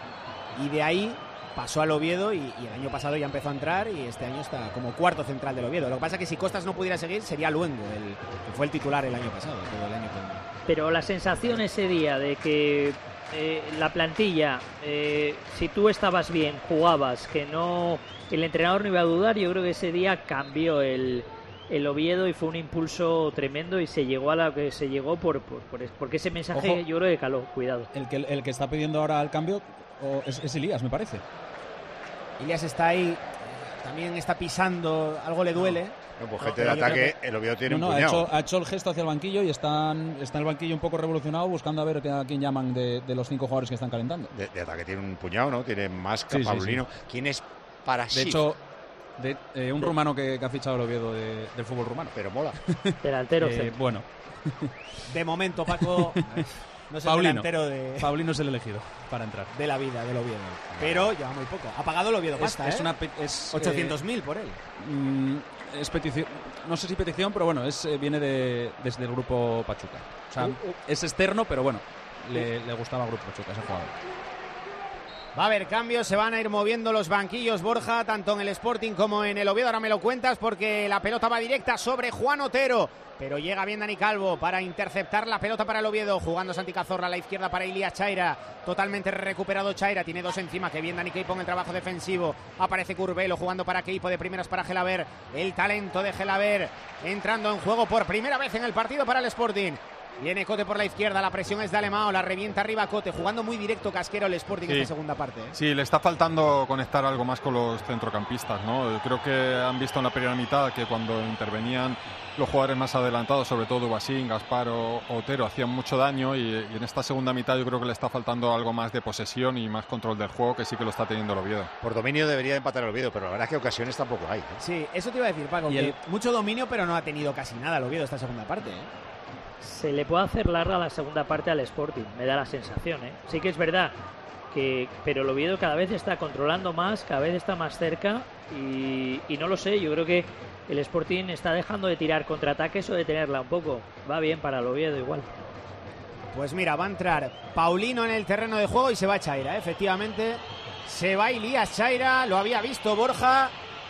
y de ahí pasó al Oviedo y, y el año pasado ya empezó a entrar y este año está como cuarto central del Oviedo. Lo que pasa es que si Costas no pudiera seguir sería Luengo, el, que fue el titular el año pasado, todo el año con... Pero la sensación ese día de que eh, la plantilla, eh, si tú estabas bien, jugabas, que no el entrenador no iba a dudar, yo creo que ese día cambió el, el Oviedo y fue un impulso tremendo y se llegó a lo que se llegó por, por, por es- porque ese mensaje Ojo. yo creo que caló, cuidado. El que, el que está pidiendo ahora el cambio o es, es Elías, me parece. Ilias está ahí, eh, también está pisando, algo le duele. No, pues No, gente de pero yo creo ataque, el Oviedo tiene No, no, un ha, puñado. hecho, ha hecho el gesto hacia el banquillo y están, está en el banquillo un poco revolucionado buscando a ver que- a quién llaman de, de los cinco jugadores que están calentando. De, de ataque tiene un puñado, ¿no? Tiene Masca, Sí, sí, Paulino. ¿Quién es para De hecho, de, eh, un rumano que, que ha fichado el Oviedo de- del fútbol rumano. Pero mola. Delantero. Eh, centro. bueno, De momento, Paco, no es el Paulino. delantero de, Paulino es el elegido para entrar. de la vida del Oviedo. Pero lleva muy poco. Ha pagado el Oviedo Es, pasta, es ¿eh? una pe- es, eh, ochocientos mil por él. mm, es petición, no sé si petición, pero bueno, es eh, viene de, desde el grupo Pachuca. O sea, Uh, uh. es externo, pero bueno, le, le gustaba el grupo Pachuca, ese jugador. Va a haber cambios, se van a ir moviendo los banquillos, Borja, tanto en el Sporting como en el Oviedo. Ahora me lo cuentas porque la pelota va directa sobre Juan Otero. Pero llega bien Dani Calvo para interceptar la pelota para el Oviedo. Jugando Santi Cazorla a la izquierda para Ilias Chaira. Totalmente recuperado Chaira. Tiene dos encima. Que bien Dani Keipo en el trabajo defensivo. Aparece Curbelo jugando para Keipo. De primeras para Gelaber. El talento de Gelaber entrando en juego por primera vez en el partido para el Sporting. Viene Cote por la izquierda, la presión es de Alemão, la revienta arriba Cote, jugando muy directo Casquero el Sporting Sí. en esta segunda parte. ¿eh? Sí, le está faltando conectar algo más con los centrocampistas, ¿no? Creo que han visto en la primera mitad que cuando intervenían los jugadores más adelantados, sobre todo Basín, Gaspar o Otero, hacían mucho daño y, y en esta segunda mitad yo creo que le está faltando algo más de posesión y más control del juego, que sí que lo está teniendo el Oviedo. Por dominio debería empatar el Oviedo, pero la verdad es que ocasiones tampoco hay. ¿eh? Sí, eso te iba a decir, Paco, Y que el- mucho dominio, pero no ha tenido casi nada el Oviedo esta segunda parte. ¿eh? Se le puede hacer larga la segunda parte al Sporting, me da la sensación, ¿eh? Sí que es verdad que, pero el Oviedo cada vez está controlando más, cada vez está más cerca y, y no lo sé, yo creo que el Sporting está dejando de tirar contraataques o de tenerla un poco. Va bien para el Oviedo igual. Pues mira, va a entrar Paulino en el terreno de juego y se va Chaira, ¿eh? Efectivamente. Se va Ilias Chaira, lo había visto Borja.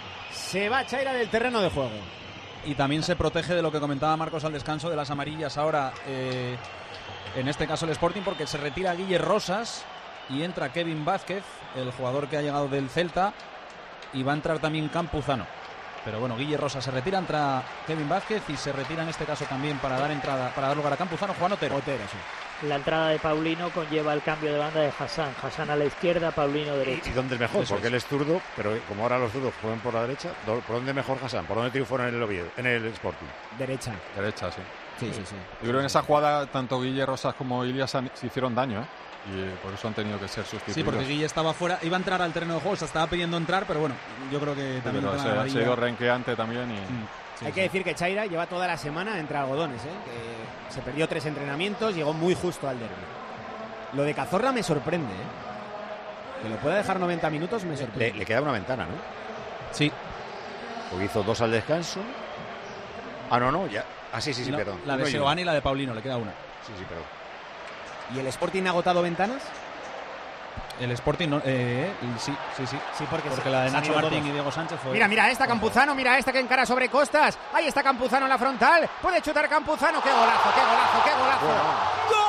Se va Chaira del terreno de juego. Y también se protege de lo que comentaba Marcos al descanso, de las amarillas ahora, eh, en este caso el Sporting, porque se retira Guille Rosas y entra Kevin Vázquez, el jugador que ha llegado del Celta, y va a entrar también Campuzano. Pero bueno, Guille Rosas se retira, entra Kevin Vázquez y se retira en este caso también para dar entrada, para dar lugar a Campuzano, Juan Otero. Otero, sí. La entrada de Paulino conlleva el cambio de banda de Hassan. Hassan a la izquierda, Paulino ¿Y, derecha. y dónde es mejor? Eso Porque es. él es zurdo, pero como ahora los zurdos juegan por la derecha, ¿por dónde mejor Hassan? ¿Por dónde triunfó en el Oviedo, en el Sporting? Derecha. Derecha, sí. Sí, sí, sí. Yo creo que en esa jugada tanto Guille Rosas como Ilias han- se hicieron daño, ¿eh? Y eh, por eso han tenido que ser sustituidos. Sí, porque Guille estaba fuera, iba a entrar al terreno de juego, se estaba pidiendo entrar, pero bueno, yo creo que Sí, también pero el tema se, de ha amarilla- sido renqueante también y... Mm, sí, Hay sí. que decir que Chaira lleva toda la semana entre algodones, ¿eh? Que se perdió tres entrenamientos, llegó muy justo al derbi. Lo de Cazorla me sorprende, ¿eh? Que lo pueda dejar noventa minutos me Le, sorprende. le queda una ventana, ¿no? Sí, Porque hizo dos al descanso. Ah, no, no, ya. Ah, sí, sí, sí, la, perdón. la de Uno y uno. Seoane y la de Paulino, le queda una. Sí, sí, perdón. ¿Y el Sporting ha agotado ventanas? El Sporting, no, eh, sí, sí, sí. Sí, porque, porque se, la de se han Nacho ido Martín todos. y Diego Sánchez fue... Mira, mira esta Campuzano, mira esta que encara sobre Costas. Ahí está Campuzano en la frontal. Puede chutar Campuzano. ¡Qué golazo, qué golazo, qué golazo! ¡Gol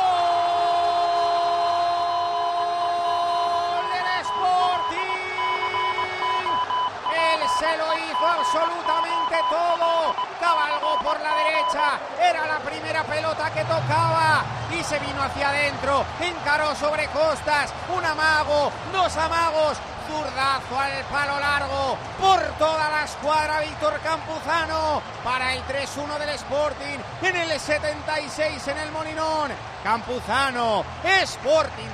del Sporting! Él se lo hizo absolutamente todo. Cabalgó por la derecha. Era la primera pelota que tocaba. Y se vino hacia adentro. Encaró sobre Costas. Un amago, dos amagos. Zurdazo al palo largo, por toda la escuadra Víctor Campuzano, para el tres uno del Sporting, en el setenta y seis en el Molinón. Campuzano, Sporting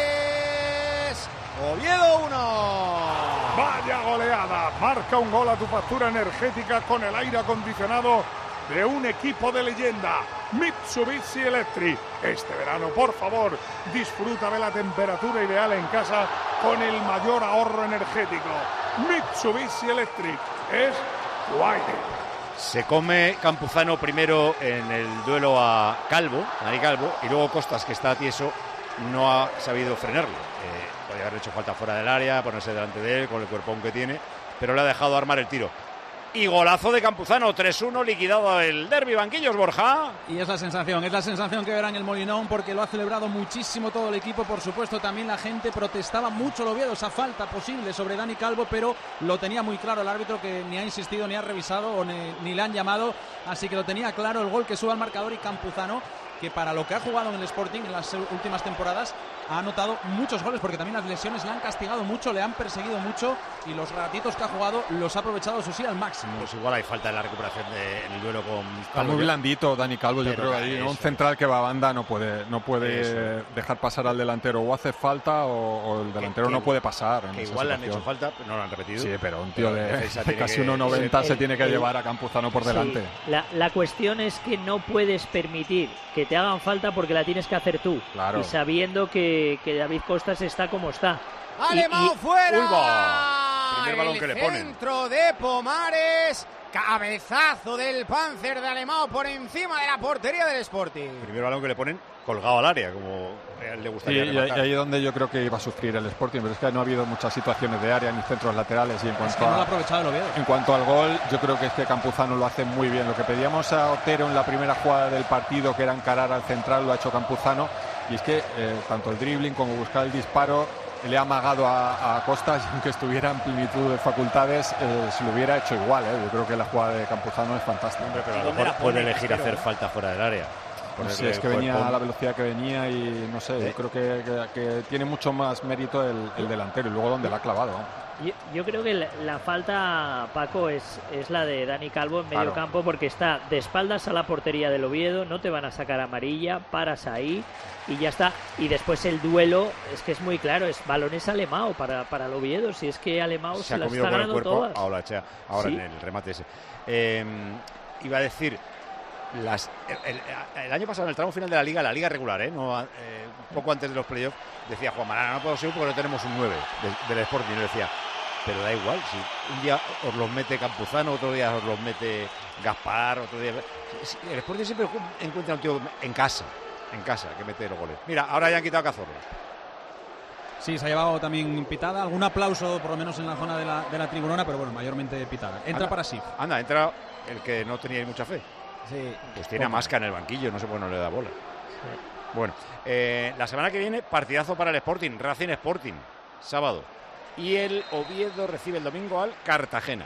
tres, Oviedo uno. Vaya goleada, marca un gol a tu factura energética con el aire acondicionado de un equipo de leyenda, Mitsubishi Electric. Este verano, por favor, disfruta de la temperatura ideal en casa con el mayor ahorro energético. Mitsubishi Electric es tu aire. Se come Campuzano primero en el duelo a Calvo, a Dani Calvo, y luego Costas, que está tieso, no ha sabido frenarlo. Eh, podría haber hecho falta fuera del área, ponerse delante de él con el cuerpón que tiene, pero le ha dejado armar el tiro. Y golazo de Campuzano, tres uno, liquidado el derbi. Banquillos, Borja. Y es la sensación, es la sensación que verá en el Molinón, porque lo ha celebrado muchísimo todo el equipo. Por supuesto, también la gente protestaba mucho el Oviedo, esa falta posible sobre Dani Calvo, pero lo tenía muy claro el árbitro, que ni ha insistido, ni ha revisado, o ni, ni le han llamado. Así que lo tenía claro el gol que sube al marcador. Y Campuzano, que para lo que ha jugado en el Sporting en las últimas temporadas, ha anotado muchos goles, porque también las lesiones le han castigado mucho, le han perseguido mucho, y los ratitos que ha jugado los ha aprovechado, eso sí, al máximo. Pues igual hay falta en la recuperación de, en el duelo con Está Calvo. muy blandito Dani Calvo, yo Pero creo que ahí, ¿no? eso. Un central que va a banda no puede, no puede Eso. dejar pasar al delantero, o hace falta o, o el delantero que- no puede pasar. En Que esa igual le han situación. hecho falta, pero no lo han repetido. Sí, pero un tío Pero de, defensa de tiene casi que- uno noventa se el- tiene que el- llevar a Campuzano por Sí, delante. la, la cuestión es que no puedes permitir que te hagan falta porque la tienes que hacer tú. Claro. Y sabiendo que, que David Costas está como está. Alemão Y- y- fuera. Uy, va. Primer balón El que le ponen. centro de Pomares. Cabezazo del Panzer de Alemão por encima de la portería del Sporting. Primer balón que le ponen colgado al área, como a él le Sí, gustaría y, y rematar. ahí es donde yo creo que iba a sufrir el Sporting, pero es que no ha habido muchas situaciones de área ni centros laterales. Y en Es cuanto que no lo ha a, aprovechado el Oviedo. En cuanto al gol, yo creo que este Campuzano lo hace muy bien. Lo que pedíamos a Otero en la primera jugada del partido, que era encarar al central, lo ha hecho Campuzano. Y es que eh, tanto el dribbling como buscar el disparo le ha amagado a, a Costas, y aunque estuviera en plenitud de facultades, eh, se lo hubiera hecho igual. Eh. Yo creo que la jugada de Campuzano es fantástica. Hombre, pero a lo ¿Dónde mejor la puede pone, elegir Casero, hacer no? falta fuera del área. No sé, Ponerle es que venía cuerpón. a la velocidad que venía y no sé, ¿Eh? yo creo que, que- que tiene mucho más mérito el, el delantero, y luego donde la ha clavado. Yo, yo creo que la, la falta, Paco, es, es la de Dani Calvo en medio Claro. campo, porque está de espaldas a la portería del Oviedo, no te van a sacar amarilla, paras ahí y ya está. Y después el duelo, es que es muy claro, es balones Alemão para, para el Oviedo, si es que Alemão Se se, ha las comido está con el ganando cuerpo todas. ahora, Chea, ahora Sí. en el remate ese. Eh, iba a decir, las, el, el- el año pasado en el tramo final de la liga, la liga regular, ¿eh? No, eh, un poco antes de los playoffs, decía Juan Marana, no puedo seguir porque no tenemos un nueve del, del Sporting. Y yo decía, pero da igual, si un día os los mete Campuzano, otro día os los mete Gaspar, otro día... si- El Sporting siempre ju- encuentra un tío en casa, en casa, que mete los goles. Mira, ahora ya han quitado a Cazorla. Sí, se ha llevado también pitada, algún aplauso por lo menos en la zona de la, de la tribunona, pero bueno, mayormente pitada. Entra Anda. para Sif. Anda, entra el que no tenía mucha fe. Sí. Pues tiene a Masca en el banquillo, no sé por qué no le da bola. Bueno, eh, la semana que viene, partidazo para el Sporting, Racing Sporting, sábado. Y el Oviedo recibe el domingo al Cartagena.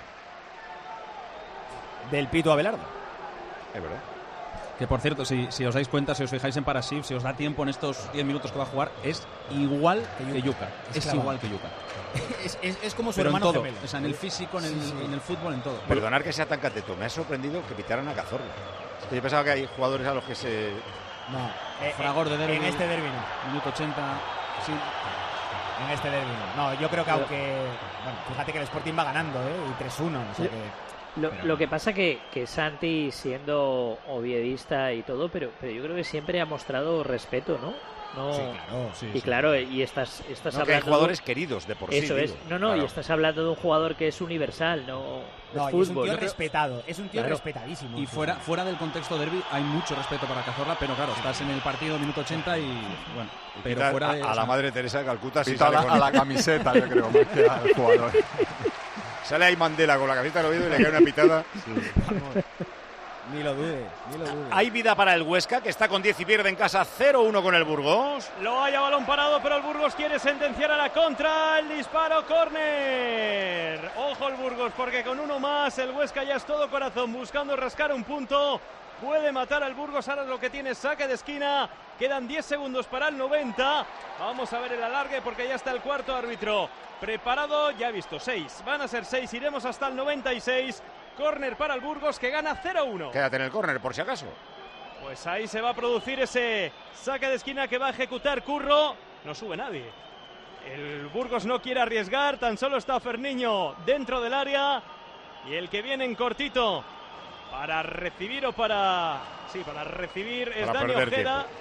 Del Pito Abelardo. Es verdad. Que por cierto, si, si os dais cuenta, si os fijáis en Parasif, si os da tiempo en estos diez minutos que va a jugar, es igual que Yuka. Es Es, clavado. igual que Yuka. Es, es, es como su Pero en hermano todo, gemelo. o sea, en el físico, en el, Sí, sí. en el fútbol, en todo. Perdonar que sea tan cateto, me ha sorprendido que pitaran a Cazorla. Es que yo pensaba que hay jugadores a los que se... No, eh, Fragor de derbi. en este derbi no. Minuto ochenta. Sí. En este derbi no. No, yo creo que aunque... Bueno, fíjate que el Sporting va ganando, ¿eh? Y tres uno, o sea Yo- que... Lo, pero... lo que pasa que, que Santi, siendo oviedista y todo, pero, pero yo creo que siempre ha mostrado respeto, ¿no? No, sí, claro, sí, y sí. claro, y estás, estás no, hablando. Que hay jugadores de... queridos de por Eso sí. es. Digo. No, no, claro. y estás hablando de un jugador que es universal, no, no es fútbol. es un tío ¿no? respetado, es un tío claro. respetadísimo. Y fuera, fuera del contexto derbi hay mucho respeto para Cazorla, pero claro, estás en el partido minuto ochenta y bueno, pero Quita fuera de... A, a la madre Teresa de Calcuta sí Pita sale a, la, con... a la camiseta, yo creo, más que al jugador. Sale ahí Mandela con la camiseta del oído y le cae una pitada. Sí. Ni lo dudes, ni lo dudes. Hay vida para el Huesca, que está con diez y pierde en casa cero uno con el Burgos. Lo hay a balón parado, pero el Burgos quiere sentenciar a la contra. El disparo, córner. Ojo el Burgos, porque con uno más el Huesca ya es todo corazón, buscando rascar un punto. Puede matar al Burgos, ahora lo que tiene es saque de esquina. Quedan diez segundos para el noventa. Vamos a ver el alargue porque ya está el cuarto árbitro preparado. Ya he visto seis, van a ser seis, iremos hasta el noventa y seis. Córner para el Burgos, que gana cero uno. Quédate en el córner por si acaso. Pues ahí se va a producir ese saque de esquina que va a ejecutar Curro. No sube nadie. El Burgos no quiere arriesgar, tan solo está Ferniño dentro del área. Y el que viene en cortito para recibir o para... Sí, para recibir es Para Dani perder Ojeda. tiempo.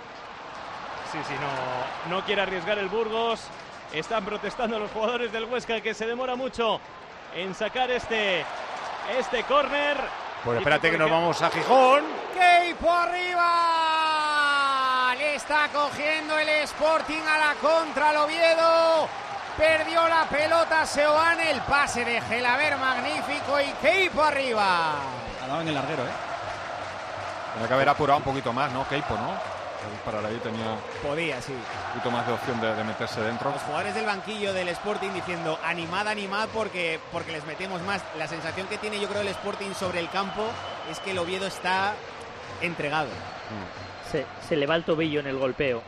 Sí, sí, no, no quiere arriesgar el Burgos. Están protestando los jugadores del Huesca, que se demora mucho en sacar este... Este córner. Pues espérate que nos vamos a Gijón. ¡Keipo arriba! Le está cogiendo el Sporting a la contra el Oviedo. Perdió la pelota Seoane, el pase de Gelaber magnífico y Keipo arriba. Ha dado en el larguero, ¿eh? Tendría que haber apurado un poquito más, ¿no? Keipo, ¿no? Para ahí tenía Podía, sí. un poquito más de opción de, de meterse dentro. Los jugadores del banquillo del Sporting diciendo animad, animad porque, porque les metemos más. La sensación que tiene yo creo el Sporting sobre el campo es que el Oviedo está entregado. Se, se le va el tobillo en el golpeo.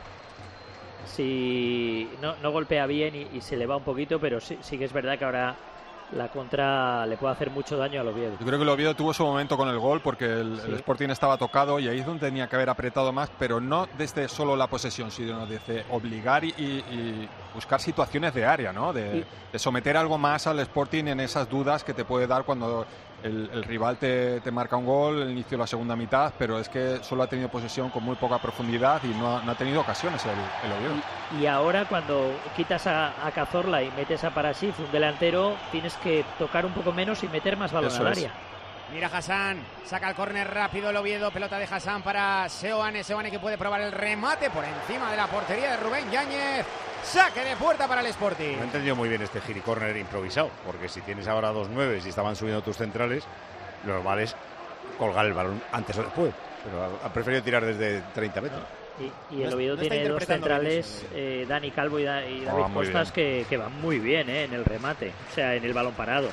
Si no, no golpea bien y, y se le va un poquito, pero sí, sí que es verdad que ahora la contra le puede hacer mucho daño al Oviedo. Yo creo que el Oviedo tuvo su momento con el gol porque el, Sí. el Sporting estaba tocado y ahí es donde tenía que haber apretado más, pero no desde solo la posesión, sino desde obligar y, y buscar situaciones de área, ¿no? De, Y- de someter algo más al Sporting en esas dudas que te puede dar cuando el, el rival te, te marca un gol, el inicio de la segunda mitad, pero es que solo ha tenido posesión con muy poca profundidad y no ha, no ha tenido ocasiones el, el Oviedo. Y ahora cuando quitas a, a Cazorla y metes a Parasif, un delantero, tienes que tocar un poco menos y meter más balón Eso al es. área. Mira Hassan, saca el córner rápido el Oviedo, pelota de Hassan para Seoane, Seoane que puede probar el remate por encima de la portería de Rubén Yáñez. Saque de puerta para el Sporting. No he entendido muy bien este giri-corner improvisado, porque si tienes ahora dos nueves y estaban subiendo tus centrales, lo normal es colgar el balón antes o después. Pero ha, ha preferido tirar desde treinta metros. Y, y el No- Oviedo no está tiene dos interpretando bien centrales, eso, eh, Dani Calvo y, Da- y Ah, David muy Costas, bien. que, que van muy bien eh, en el remate, o sea, en el balón parado.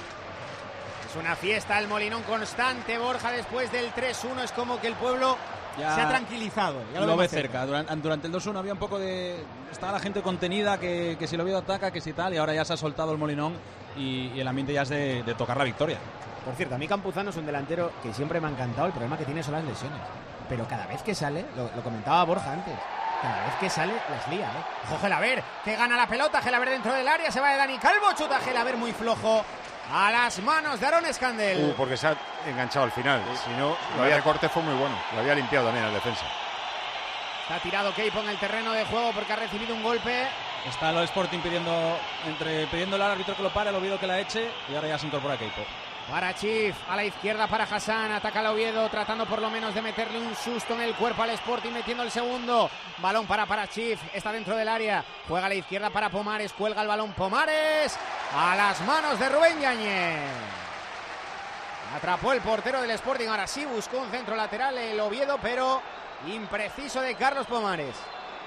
Es una fiesta, el Molinón constante, Borja, después del tres uno, es como que el pueblo Ya se ha tranquilizado. Ya lo, lo, ve vemos cerca. Durante, durante el dos uno había un poco de... Estaba la gente contenida, que, que si el Oviedo ataca, que si tal, y ahora ya se ha soltado el Molinón y, y el ambiente ya es de, de tocar la victoria. Por cierto, a mí Campuzano es un delantero que siempre me ha encantado, el problema que tiene son las lesiones. Pero cada vez que sale, lo, lo comentaba Borja antes, cada vez que sale las lía, ¿eh? Ojo Gelaber, que gana la pelota, Gelaber dentro del área, se va de Dani Calvo, chuta Gelaber muy flojo a las manos de Aaron Escandel. Uh, porque se ha enganchado al final. Si no, lo El había, recorte fue muy bueno. lo había limpiado también el defensa. Está tirado Keipo en el terreno de juego porque ha recibido un golpe. Está el Sporting pidiendo, entre, pidiéndole al árbitro que lo pare, el Oviedo que la eche, y ahora ya se incorpora Keipo. Para Chief, a la izquierda para Hassan, ataca al Oviedo, tratando por lo menos de meterle un susto en el cuerpo al Sporting, metiendo el segundo. Balón para para Chief, está dentro del área, juega a la izquierda para Pomares, cuelga el balón Pomares, a las manos de Rubén Yáñez. Atrapó el portero del Sporting, ahora sí buscó un centro lateral el Oviedo, pero impreciso de Carlos Pomares.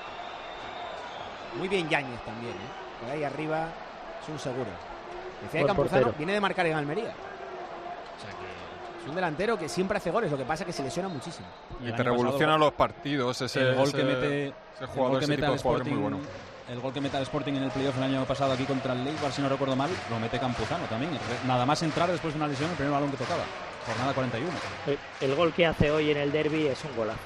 Muy bien Yáñez también, ¿eh? Por ahí arriba es un seguro. Decía que Buen Campuzano portero. viene de marcar en Almería. O sea que es un delantero que siempre hace goles, lo que pasa es que se lesiona muchísimo. Y El te año revoluciona pasado, los partidos. Ese, el gol ese- que mete, ese el jugador, gol que ese mete tipo al de jugador es Sporting, muy bueno. el gol que mete al Sporting en el playoff el año pasado aquí contra el Eibar, si no recuerdo mal, lo mete Campuzano también. Nada más entrar después de una lesión, el primer balón que tocaba. Jornada cuarenta y uno. El, el gol que hace hoy en el derbi es un golazo.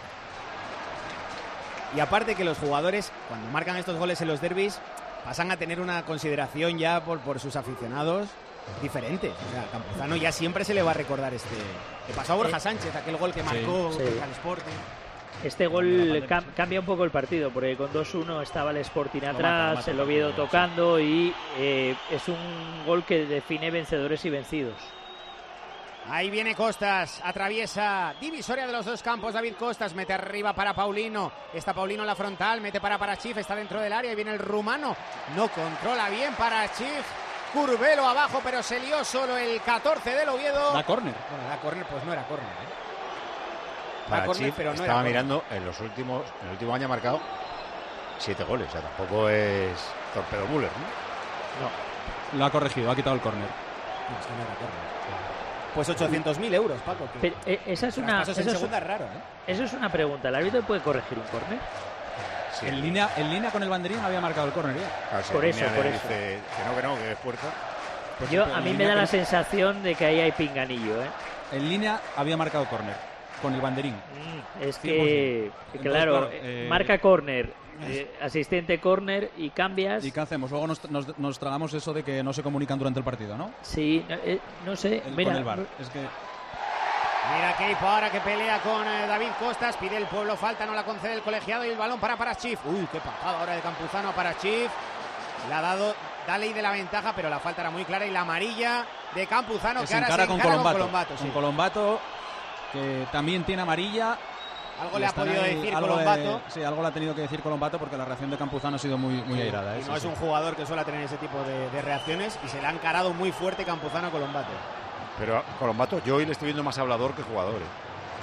Y aparte que los jugadores, cuando marcan estos goles en los derbis, pasan a tener una consideración ya por, por sus aficionados diferentes. O sea, a Campuzano ya siempre se le va a recordar este... Le pasó a Borja Sánchez, aquel gol que marcó Sí. contra el Sporting. Este gol cam cambia un poco el partido, porque con dos uno estaba el Sporting atrás, mata, lo mata. el Oviedo tocando, y eh, es un gol que define vencedores y vencidos. Ahí viene Costas, atraviesa divisoria de los dos campos. David Costas mete arriba para Paulino. Está Paulino en la frontal, mete para Parachif, está dentro del área y viene el rumano. No controla bien Parachif. Curvelo abajo, pero se lió solo el catorce del Oviedo. Da córner. Bueno, da córner, pues no era córner, ¿eh? Da Para córner, Chif, pero no estaba era mirando, en los últimos, en el último año ha marcado siete goles, o sea, tampoco es torpedo Müller, ¿no? No. Lo ha corregido, ha quitado el córner. No, es que no era córner. Pues ochocientos mil euros, Paco. Que... Pero, eh, esa es una, Traspasos en eso es- segunda es raro, ¿eh? Eso es una pregunta. ¿El árbitro puede corregir un córner? Sí. En línea, en línea con el banderín había marcado el córner ya. Claro, si Por el eso, línea por le eso. dice que no, que no, que es puerta. Pues Yo, sí, pero a en mí me línea da la con- sensación de que ahí hay pinganillo, ¿eh? En línea había marcado córner con el banderín. Mm, es cien por que, cien. claro, Entonces, claro, eh, marca córner, eh, asistente córner y cambias. ¿Y qué hacemos? Luego nos, nos- nos tragamos eso de que no se comunican durante el partido, ¿no? Sí, eh, no sé. El- mira, con el V A R. Es que Mira Keipo ahora que pelea con eh, David Costas, pide el pueblo falta, no la concede el colegiado y el balón para Parachif. Uy, qué patada ahora de Campuzano a Parachif. Le ha dado, da ley de la ventaja, pero la falta era muy clara y la amarilla de Campuzano que que se ahora encara se con encara Colombato. con Colombato. sí. Con Colombato, que también tiene amarilla. Algo Y le ha están podido ahí, decir algo Colombato. le- sí, algo le ha tenido que decir Colombato porque la reacción de Campuzano ha sido muy, muy Sí, airada. ¿eh? y Sí, no es sí. un jugador que suele tener ese tipo de, de reacciones y se le ha encarado muy fuerte Campuzano a Colombato. Pero a Colombato, yo hoy le estoy viendo más hablador que jugador. ¿eh?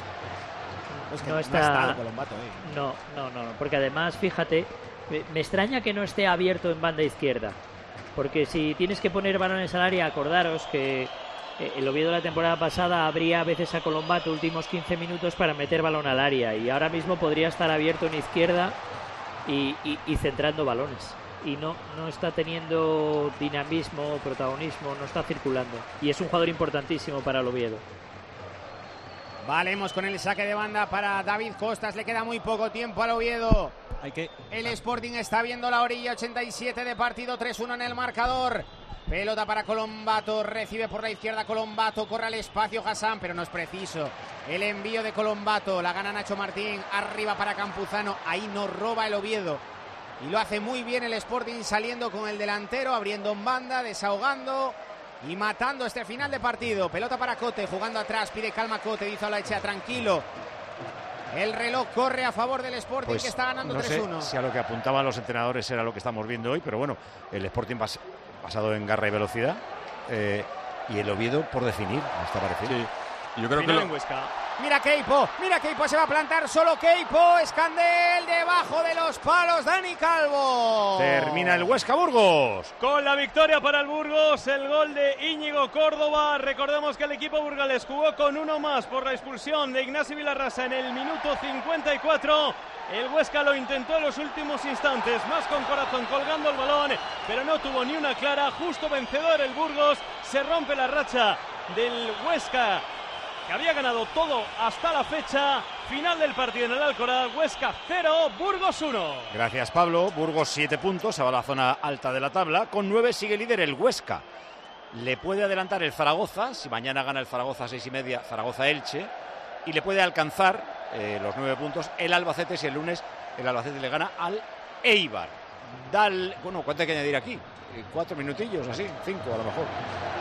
Es que No no, está- ha estado Colombato. ¿eh? No, no, no, no, porque además, fíjate, me, me extraña que no esté abierto en banda izquierda. Porque si tienes que poner balones al área, acordaros que eh, el Oviedo la temporada pasada abría a veces a Colombato últimos quince minutos para meter balón al área. Y ahora mismo podría estar abierto en izquierda y, y- y centrando balones. Y no, no está teniendo dinamismo, protagonismo, no está circulando. Y es un jugador importantísimo para el Oviedo. Valemos con el saque de banda para David Costas. Le queda muy poco tiempo al Oviedo. Hay que... El Sporting está viendo la orilla, ochenta y siete de partido, tres uno en el marcador. Pelota para Colombato, recibe por la izquierda Colombato, corre al espacio Hassan, pero no es preciso. El envío de Colombato, la gana Nacho Martín, arriba para Campuzano, ahí no roba el Oviedo. Y lo hace muy bien el Sporting saliendo con el delantero, abriendo en banda, desahogando y matando este final de partido. Pelota para Cote, jugando atrás, pide calma Cote, dice Olaechea, tranquilo. El reloj corre a favor del Sporting, Pues que está ganando no tres sé uno. si a lo que apuntaban los entrenadores era lo que estamos viendo hoy, pero bueno, el Sporting bas- basado en garra y velocidad eh, y el Oviedo por definir, me está pareciendo. Sí. Y yo creo que Final lo- en Huesca. Mira Keipo, mira Keipo, se va a plantar solo Keipo, Escandel debajo de los palos, Dani Calvo. Termina el Huesca Burgos. Con la victoria para el Burgos, el gol de Íñigo Córdoba. Recordemos que el equipo burgalés jugó con uno más por la expulsión de Ignasi Vilarrasa en el minuto cincuenta y cuatro. El Huesca lo intentó en los últimos instantes, más con corazón colgando el balón, pero no tuvo ni una clara. Justo vencedor el Burgos, se rompe la racha del Huesca, que había ganado todo hasta la fecha. Final del partido en el Alcoraz, Huesca cero, Burgos uno. Gracias, Pablo. Burgos siete puntos, se va a la zona alta de la tabla. Con nueve sigue líder el Huesca. Le puede adelantar el Zaragoza, si mañana gana el Zaragoza a seis y media, Zaragoza-Elche. Y le puede alcanzar eh, los nueve puntos el Albacete si el lunes el Albacete le gana al Eibar. Dal, bueno, ¿cuánto hay que añadir aquí? Eh, Cuatro minutillos, así, cinco a lo mejor.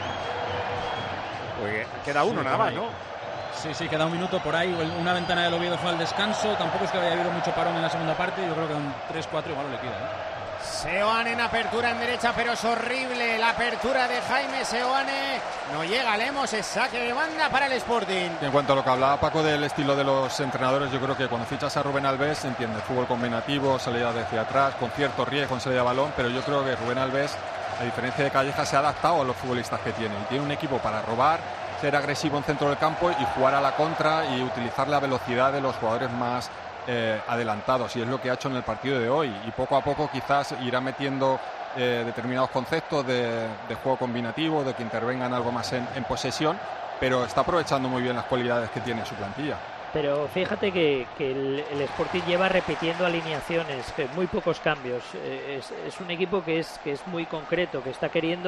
Porque queda uno Sí, nada por más, ahí. ¿no? Sí, sí, queda un minuto por ahí. Una ventana del Oviedo fue al descanso. Tampoco es que haya habido mucho parón en la segunda parte. Yo creo que un tres cuatro igual le queda, ¿eh? Seoane en apertura en derecha, pero es horrible la apertura de Jaime Seoane. No llega Lemos, es saque de banda para el Sporting. En cuanto a lo que hablaba Paco del estilo de los entrenadores, yo creo que cuando fichas a Rubén Alves, entiende fútbol combinativo, salida desde atrás, con cierto riesgo en salida de balón, pero yo creo que Rubén Alves, a diferencia de Calleja, se ha adaptado a los futbolistas que tiene. Y tiene un equipo para robar, ser agresivo en centro del campo y jugar a la contra y utilizar la velocidad de los jugadores más eh, adelantados. Y es lo que ha hecho en el partido de hoy. Y poco a poco quizás irá metiendo eh, determinados conceptos de, de juego combinativo, de que intervengan algo más en, en posesión, pero está aprovechando muy bien las cualidades que tiene su plantilla. Pero fíjate que, que el, el Sporting lleva repitiendo alineaciones, que muy pocos cambios. Eh, Es, es un equipo que es, que es muy concreto, que está queriendo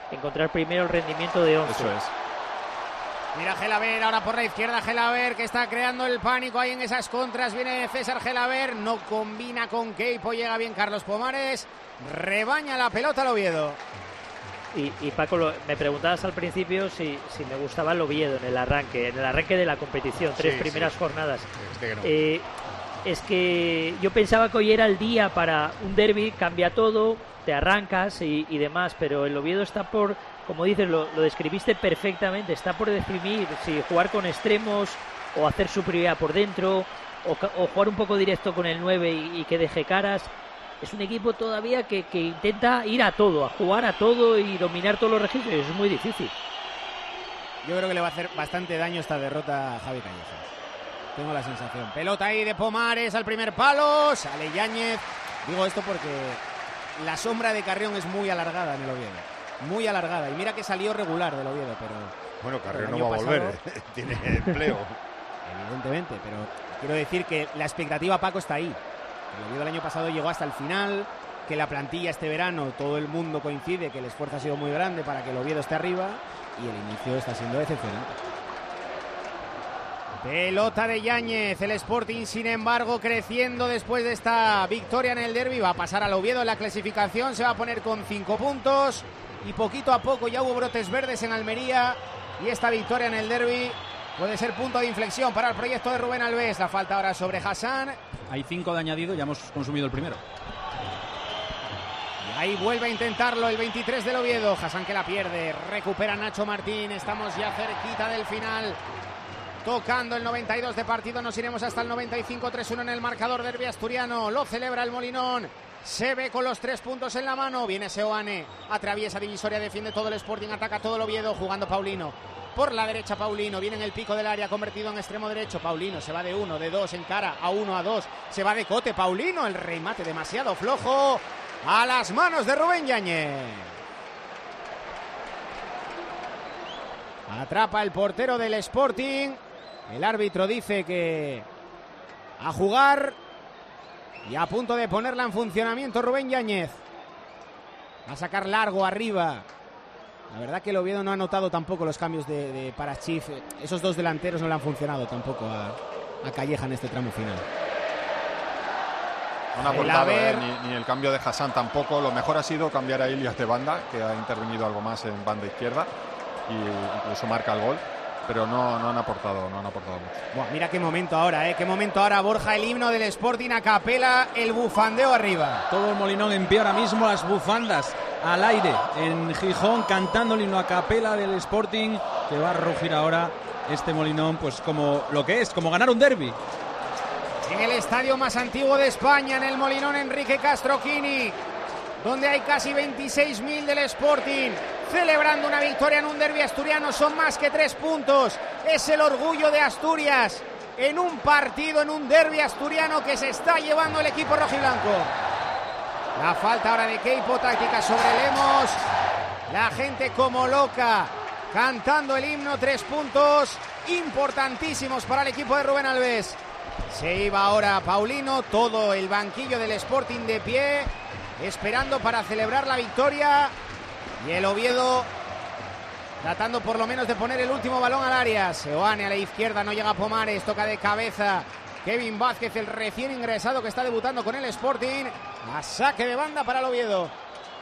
encontrar primero el rendimiento de once. Eso es. Mira Gelaber, ahora por la izquierda Gelaber, que está creando el pánico ahí en esas contras. Viene César Gelaber, no combina con Keipo, llega bien Carlos Pomares, rebaña la pelota al Oviedo. Y, y Paco, lo, me preguntabas al principio si, si me gustaba el Oviedo en el arranque, en el arranque de la competición, tres Sí, primeras sí. jornadas. Este que no. Eh, es que yo pensaba que hoy era el día para un derbi, cambia todo, te arrancas y, y demás, pero el Oviedo está por, como dices, lo, lo describiste perfectamente, está por decidir si jugar con extremos o hacer superioridad por dentro o, o jugar un poco directo con el nueve y, y que deje caras. Es un equipo todavía que, que intenta ir a todo, a jugar a todo y dominar todos los registros, y eso es muy difícil. Yo creo que le va a hacer bastante daño esta derrota a Javi Callejas. Tengo la sensación. Pelota ahí de Pomares al primer palo, sale Yáñez. Digo esto porque la sombra de Carrión es muy alargada en el Oviedo. Muy alargada. Y mira que salió regular del Oviedo, pero... Bueno, Carrión el no año va a volver, pasado- tiene empleo. Evidentemente, pero quiero decir que la expectativa, Paco, está ahí. El Oviedo el año pasado llegó hasta el final, que la plantilla este verano, todo el mundo coincide que el esfuerzo ha sido muy grande para que el Oviedo esté arriba, y el inicio está siendo decepcionante. Pelota de Yáñez, el Sporting sin embargo creciendo después de esta victoria en el derbi, va a pasar al Oviedo en la clasificación, se va a poner con cinco puntos y poquito a poco ya hubo brotes verdes en Almería y esta victoria en el derbi puede ser punto de inflexión para el proyecto de Rubén Alves. La falta ahora sobre Hassan. Hay cinco de añadido, ya hemos consumido el primero. Y ahí vuelve a intentarlo el veintitrés del Oviedo. Hassan que la pierde, recupera Nacho Martín, estamos ya cerquita del final. Tocando el noventa y dos de partido, nos iremos hasta el noventa y cinco, tres uno en el marcador derbi asturiano. Lo celebra el Molinón. Se ve con los tres puntos en la mano. Viene Seoane, atraviesa divisoria, defiende todo el Sporting, ataca todo el Oviedo, jugando Paulino. Por la derecha Paulino, viene en el pico del área, convertido en extremo derecho. Paulino se va de uno, de dos, encara a uno, a dos. Se va de cote Paulino, el remate demasiado flojo. A las manos de Rubén Yáñez. Atrapa el portero del Sporting. El árbitro dice que a jugar y a punto de ponerla en funcionamiento Rubén Yáñez. Va a sacar largo arriba. La verdad que el Oviedo no ha notado tampoco los cambios de, de Parachif. Esos dos delanteros no le han funcionado tampoco a, a Calleja en este tramo final. No han aportado eh, ni, ni el cambio de Hassan tampoco. Lo mejor ha sido cambiar a Ilias de banda, que ha intervenido algo más en banda izquierda y incluso marca el gol. Pero no, no han aportado, no han aportado mucho. Buah, mira qué momento ahora, ¿eh? Qué momento ahora, Borja, el himno del Sporting a capela, el bufandeo arriba. Todo el Molinón en pie ahora mismo, las bufandas al aire en Gijón, cantando el himno a capela del Sporting, que va a rugir ahora este Molinón, pues como lo que es, como ganar un derbi. En el estadio más antiguo de España, en el Molinón Enrique Castroquini, donde hay casi veintiséis mil del Sporting, celebrando una victoria en un derbi asturiano. Son más que tres puntos, es el orgullo de Asturias en un partido, en un derbi asturiano que se está llevando el equipo rojiblanco. La falta ahora de Keipo, táctica sobre Lemos, la gente como loca cantando el himno. Tres puntos importantísimos para el equipo de Rubén Alves. Se iba ahora Paulino, todo el banquillo del Sporting de pie, esperando para celebrar la victoria, y el Oviedo tratando por lo menos de poner el último balón al área. Seoane a la izquierda, no llega Pomares, toca de cabeza Kevin Vázquez, el recién ingresado que está debutando con el Sporting. A saque de banda para el Oviedo.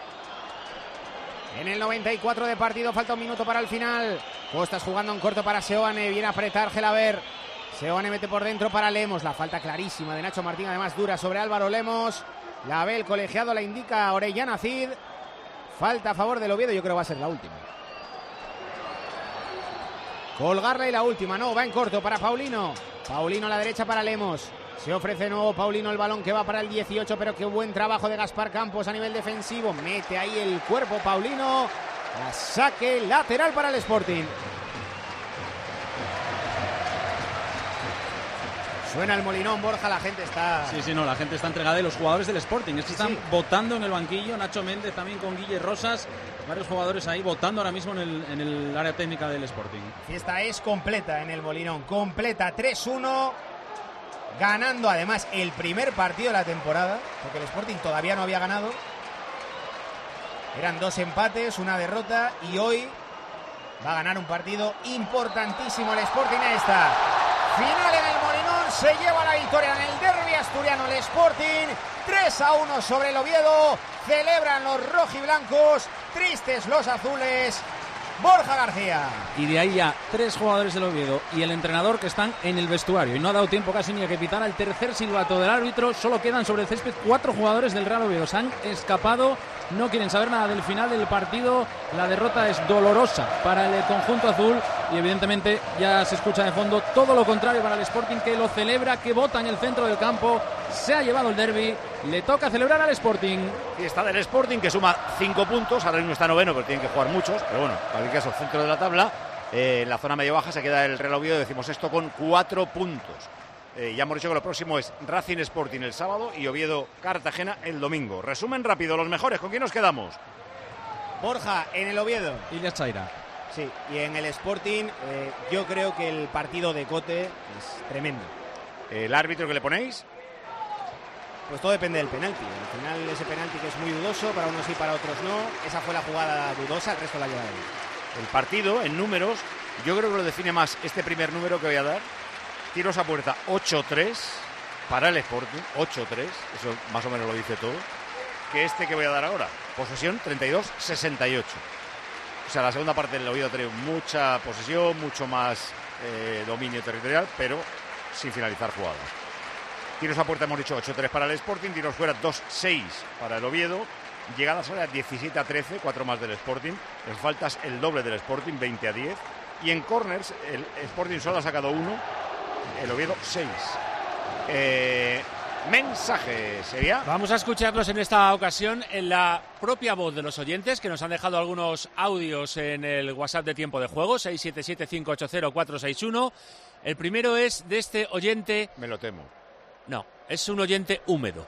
En el noventa y cuatro de partido, falta un minuto para el final. Costas jugando en corto para Seoane, viene a apretar Gelaber. Seoane mete por dentro para Lemos, la falta clarísima de Nacho Martín, además dura sobre Álvaro Lemos. La ve el colegiado, la indica Orellana Cid. Falta a favor del Oviedo, yo creo que va a ser la última. Colgarla y la última, no, va en corto para Paulino. Paulino a la derecha para Lemos. Se ofrece de nuevo Paulino, el balón que va para el dieciocho, pero qué buen trabajo de Gaspar Campos a nivel defensivo. Mete ahí el cuerpo Paulino. A saque lateral para el Sporting. Suena el Molinón, Borja, la gente está... Sí, sí, no, la gente está entregada, y los jugadores del Sporting es que Sí, están sí. votando en el banquillo. Nacho Méndez también con Guille Rosas, varios jugadores ahí votando ahora mismo en el, en el área técnica del Sporting. Fiesta es completa en el Molinón, completa, tres uno, ganando además el primer partido de la temporada, porque el Sporting todavía no había ganado. Eran dos empates, una derrota y hoy va a ganar un partido importantísimo el Sporting a esta. Final en el Molinón, se lleva la victoria en el derbi asturiano el Sporting. tres a uno sobre el Oviedo. Celebran los rojiblancos, tristes los azules. Borja García. Y de ahí ya tres jugadores del Oviedo y el entrenador que están en el vestuario. Y no ha dado tiempo casi ni a que pitara el tercer silbato del árbitro. Solo quedan sobre el césped cuatro jugadores del Real Oviedo. Se han escapado, no quieren saber nada del final del partido. La derrota es dolorosa para el conjunto azul y evidentemente ya se escucha de fondo todo lo contrario para el Sporting, que lo celebra, que bota en el centro del campo. Se ha llevado el derbi, le toca celebrar al Sporting. Y está del Sporting, que suma cinco puntos, ahora mismo está noveno, pero tienen que jugar muchos, pero bueno, en cualquier caso, centro de la tabla. Eh, en la zona medio-baja se queda el Real Oviedo, decimos esto, con cuatro puntos. Eh, ya hemos dicho que lo próximo es Racing Sporting el sábado y Oviedo Cartagena el domingo. Resumen rápido, los mejores, ¿con quién nos quedamos? Borja, en el Oviedo. Ilya Chaira. Sí, y en el Sporting eh, yo creo que el partido de Cote es tremendo. ¿El árbitro que le ponéis? Pues todo depende del penalti. Al final ese penalti que es muy dudoso, para unos sí, para otros no. Esa fue la jugada dudosa, el resto la lleva él. El partido, en números, yo creo que lo define más este primer número que voy a dar. Tiros a puerta ocho tres para el Sporting, ocho tres, eso más o menos lo dice todo, que este que voy a dar ahora. Posesión treinta y dos sesenta y ocho. O sea, la segunda parte del Oviedo ha tenido mucha posesión, mucho más eh, dominio territorial, pero sin finalizar jugadas. Tiros a puerta hemos dicho ocho tres para el Sporting, tiros fuera dos seis para el Oviedo, llegadas ahora diecisiete a trece, cuatro más del Sporting, en faltas el doble del Sporting, veinte a diez, y en corners el Sporting solo ha sacado uno, el Oviedo seis. Eh, mensaje sería. Vamos a escucharlos en esta ocasión en la propia voz de los oyentes, que nos han dejado algunos audios en el WhatsApp de Tiempo de Juego, seis siete siete cinco ocho cero cuatro seis uno. El primero es de este oyente. Me lo temo. No, es un oyente húmedo.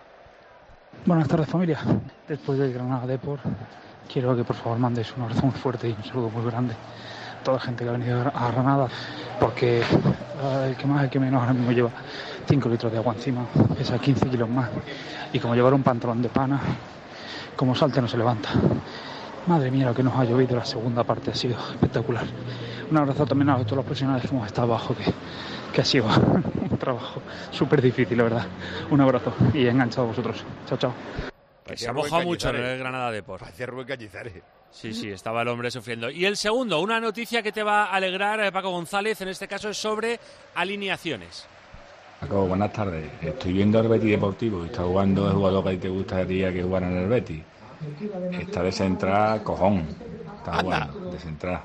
Buenas tardes, familia. Después del Granada Depor, quiero que por favor mandéis un abrazo muy fuerte y un saludo muy grande a toda la gente que ha venido a Granada, porque el que más, el que menos ahora mismo lleva cinco litros de agua encima, pesa quince kilos más, y como llevar un pantalón de pana, como salte no se levanta. Madre mía, lo que nos ha llovido, la segunda parte ha sido espectacular. Un abrazo también a todos los profesionales que hemos estado abajo, que, que ha sido un trabajo súper difícil, la verdad. Un abrazo y enganchado a vosotros. Chao, chao. Que se ha mojado mucho en el Granada Depor. Parecía Rubén Cañizares. Sí, sí, estaba el hombre sufriendo. Y el segundo, una noticia que te va a alegrar, eh, Paco González, en este caso es sobre alineaciones. Paco, buenas tardes. Estoy viendo al Betis Deportivo y está jugando el jugador que te gustaría que jugara en el Betis. Está de central, cojón. Está jugando, de central.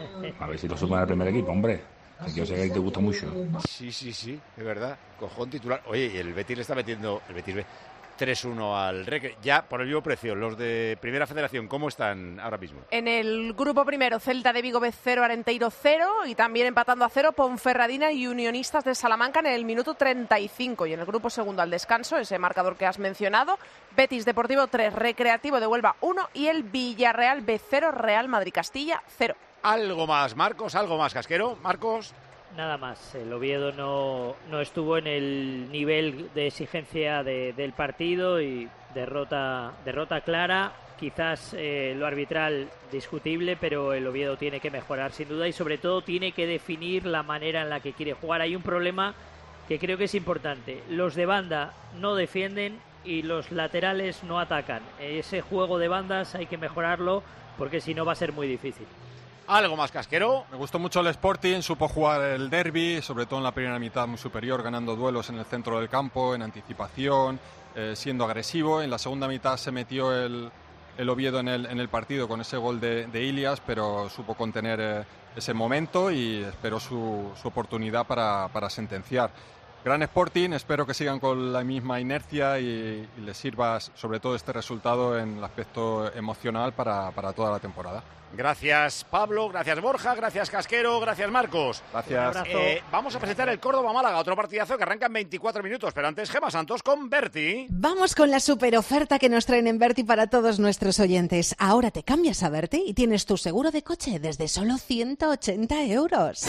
A ver si lo suma al primer equipo, hombre. Que yo sé que te gusta mucho. Sí, sí, sí, es verdad. Cojón titular. Oye, y el Betis le está metiendo, el Betis ve tres uno al Recre, ya por el mismo precio. Los de Primera Federación, ¿cómo están ahora mismo? En el grupo primero, Celta de Vigo B cero, Arenteiro cero, y también empatando a cero Ponferradina y Unionistas de Salamanca en el minuto treinta y cinco. Y en el grupo segundo, al descanso, ese marcador que has mencionado, Betis Deportivo tres, Recreativo de Huelva uno y el Villarreal B cero, Real Madrid Castilla cero. ¿Algo más, Marcos? ¿Algo más, Casquero? Marcos. Nada más, el Oviedo no, no estuvo en el nivel de exigencia de, del partido y derrota, derrota clara, quizás eh, lo arbitral discutible, pero el Oviedo tiene que mejorar sin duda y sobre todo tiene que definir la manera en la que quiere jugar. Hay un problema que creo que es importante, los de banda no defienden y los laterales no atacan. Ese juego de bandas hay que mejorarlo porque si no va a ser muy difícil. ¿Algo más, Casquero? Me gustó mucho el Sporting, supo jugar el derbi, sobre todo en la primera mitad muy superior, ganando duelos en el centro del campo, en anticipación, eh, siendo agresivo. En la segunda mitad se metió el, el Oviedo en el, en el partido con ese gol de, de Ilias, pero supo contener eh, ese momento y esperó su, su oportunidad para, para sentenciar. Gran Sporting, espero que sigan con la misma inercia y, y les sirva sobre todo este resultado en el aspecto emocional para, para toda la temporada. Gracias, Pablo, gracias, Borja, gracias, Casquero, gracias, Marcos. Gracias. Eh, vamos a presentar el Córdoba-Málaga, otro partidazo que arranca en veinticuatro minutos, pero antes Gemma Santos con Berti. Vamos con la super oferta que nos traen en Berti para todos nuestros oyentes. Ahora te cambias a Berti y tienes tu seguro de coche desde solo ciento ochenta euros.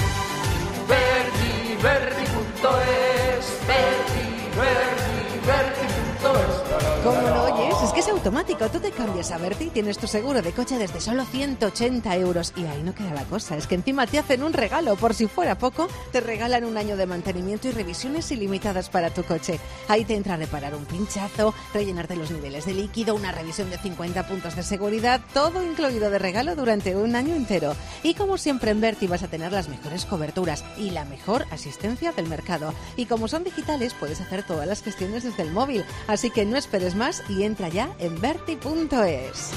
Berti, Berti punto es, Berti, Berti, Berti punto es. ¿Cómo lo oyes? Es que seguro automático. Tú te cambias a Berti y tienes tu seguro de coche desde solo ciento ochenta euros. Y ahí no queda la cosa, es que encima te hacen un regalo. Por si fuera poco, te regalan un año de mantenimiento y revisiones ilimitadas para tu coche. Ahí te entra a reparar un pinchazo, rellenarte los niveles de líquido, una revisión de cincuenta puntos de seguridad, todo incluido de regalo durante un año entero. Y como siempre en Berti vas a tener las mejores coberturas y la mejor asistencia del mercado. Y como son digitales, puedes hacer todas las gestiones desde el móvil. Así que no esperes más y entra ya en berti punto es.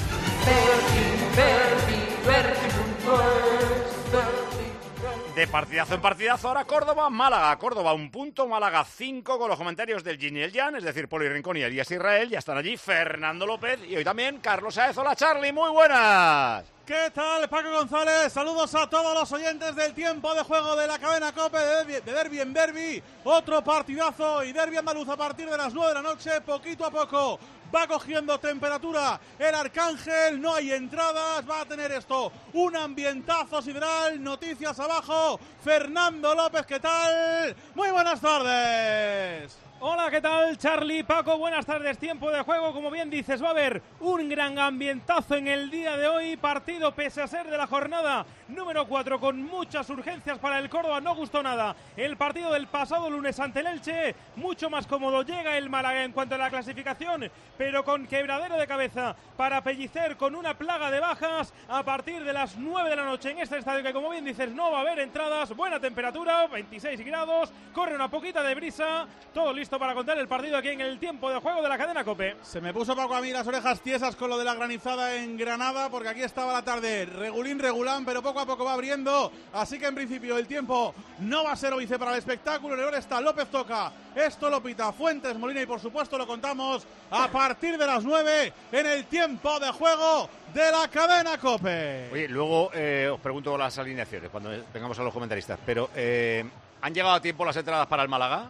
De partidazo en partidazo, ahora Córdoba, Málaga. Córdoba un punto, Málaga cinco, con los comentarios del Yin y el Yang, es decir, Poli Rincón y Elías Israel. Ya están allí Fernando López y hoy también Carlos Saez. Hola Charlie, muy buenas. ¿Qué tal, Paco González? Saludos a todos los oyentes del tiempo de juego de la cadena COPE de Derbi en Derbi. Otro partidazo y Derbi andaluz a partir de las nueve de la noche, poquito a poco. Va cogiendo temperatura el Arcángel, no hay entradas, va a tener esto un ambientazo sideral. Noticias abajo, Fernando López, ¿qué tal? Muy buenas tardes. Hola, ¿qué tal, Charlie, Paco? Buenas tardes, tiempo de juego. Como bien dices, va a haber un gran ambientazo en el día de hoy. Partido, pese a ser de la jornada número cuatro, con muchas urgencias para el Córdoba. No gustó nada el partido del pasado lunes ante el Elche. Mucho más cómodo llega el Málaga en cuanto a la clasificación, pero con quebradero de cabeza para Pellicer, con una plaga de bajas a partir de las nueve de la noche en este estadio, que como bien dices no va a haber entradas. Buena temperatura, veintiséis grados, corre una poquita de brisa, todo listo para contar el partido aquí en el tiempo de juego de la cadena COPE. Se me puso, Paco, a mí las orejas tiesas con lo de la granizada en Granada, porque aquí estaba la tarde regulín, regulán, pero poco a poco va abriendo, así que en principio el tiempo no va a ser óbice para el espectáculo. En el está López toca, esto lo pita Fuentes Molina y por supuesto lo contamos a partir de las nueve en el tiempo de juego de la cadena COPE. Oye, luego eh, os pregunto las alineaciones cuando tengamos a los comentaristas, pero eh, ¿han llegado a tiempo las entradas para el Málaga?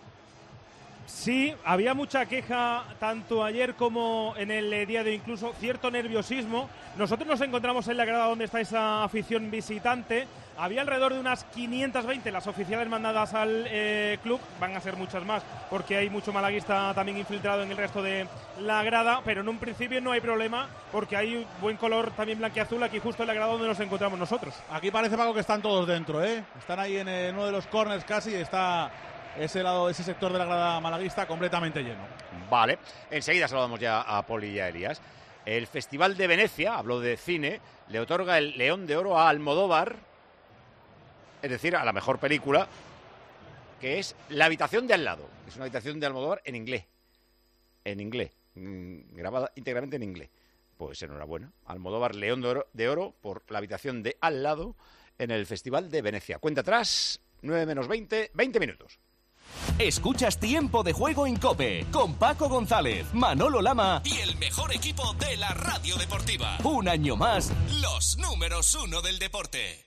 Sí, había mucha queja tanto ayer como en el día de hoy, incluso cierto nerviosismo. Nosotros nos encontramos en la grada donde está esa afición visitante. Había alrededor de unas quinientas veinte las oficiales mandadas al eh, club. Van a ser muchas más porque hay mucho malaguista también infiltrado en el resto de la grada, pero en un principio no hay problema porque hay buen color también blanquiazul aquí justo en la grada donde nos encontramos nosotros. Aquí parece, Paco, que están todos dentro, ¿eh? Están ahí en eh, uno de los corners casi, está ese lado, ese sector de la grada malaguista completamente lleno. Vale, enseguida saludamos ya a Poli y a Elías. El Festival de Venecia, habló de cine, le otorga el León de Oro a Almodóvar, es decir, a la mejor película, que es La habitación de al lado. Es una habitación de Almodóvar en inglés. En inglés. Mm, grabada íntegramente en inglés. Pues enhorabuena. Almodóvar, León de Oro, de Oro por La habitación de al lado en el Festival de Venecia. Cuenta atrás, nueve menos veinte, veinte minutos. Escuchas Tiempo de Juego en COPE con Paco González, Manolo Lama y el mejor equipo de la radio deportiva. Un año más, los números uno del deporte.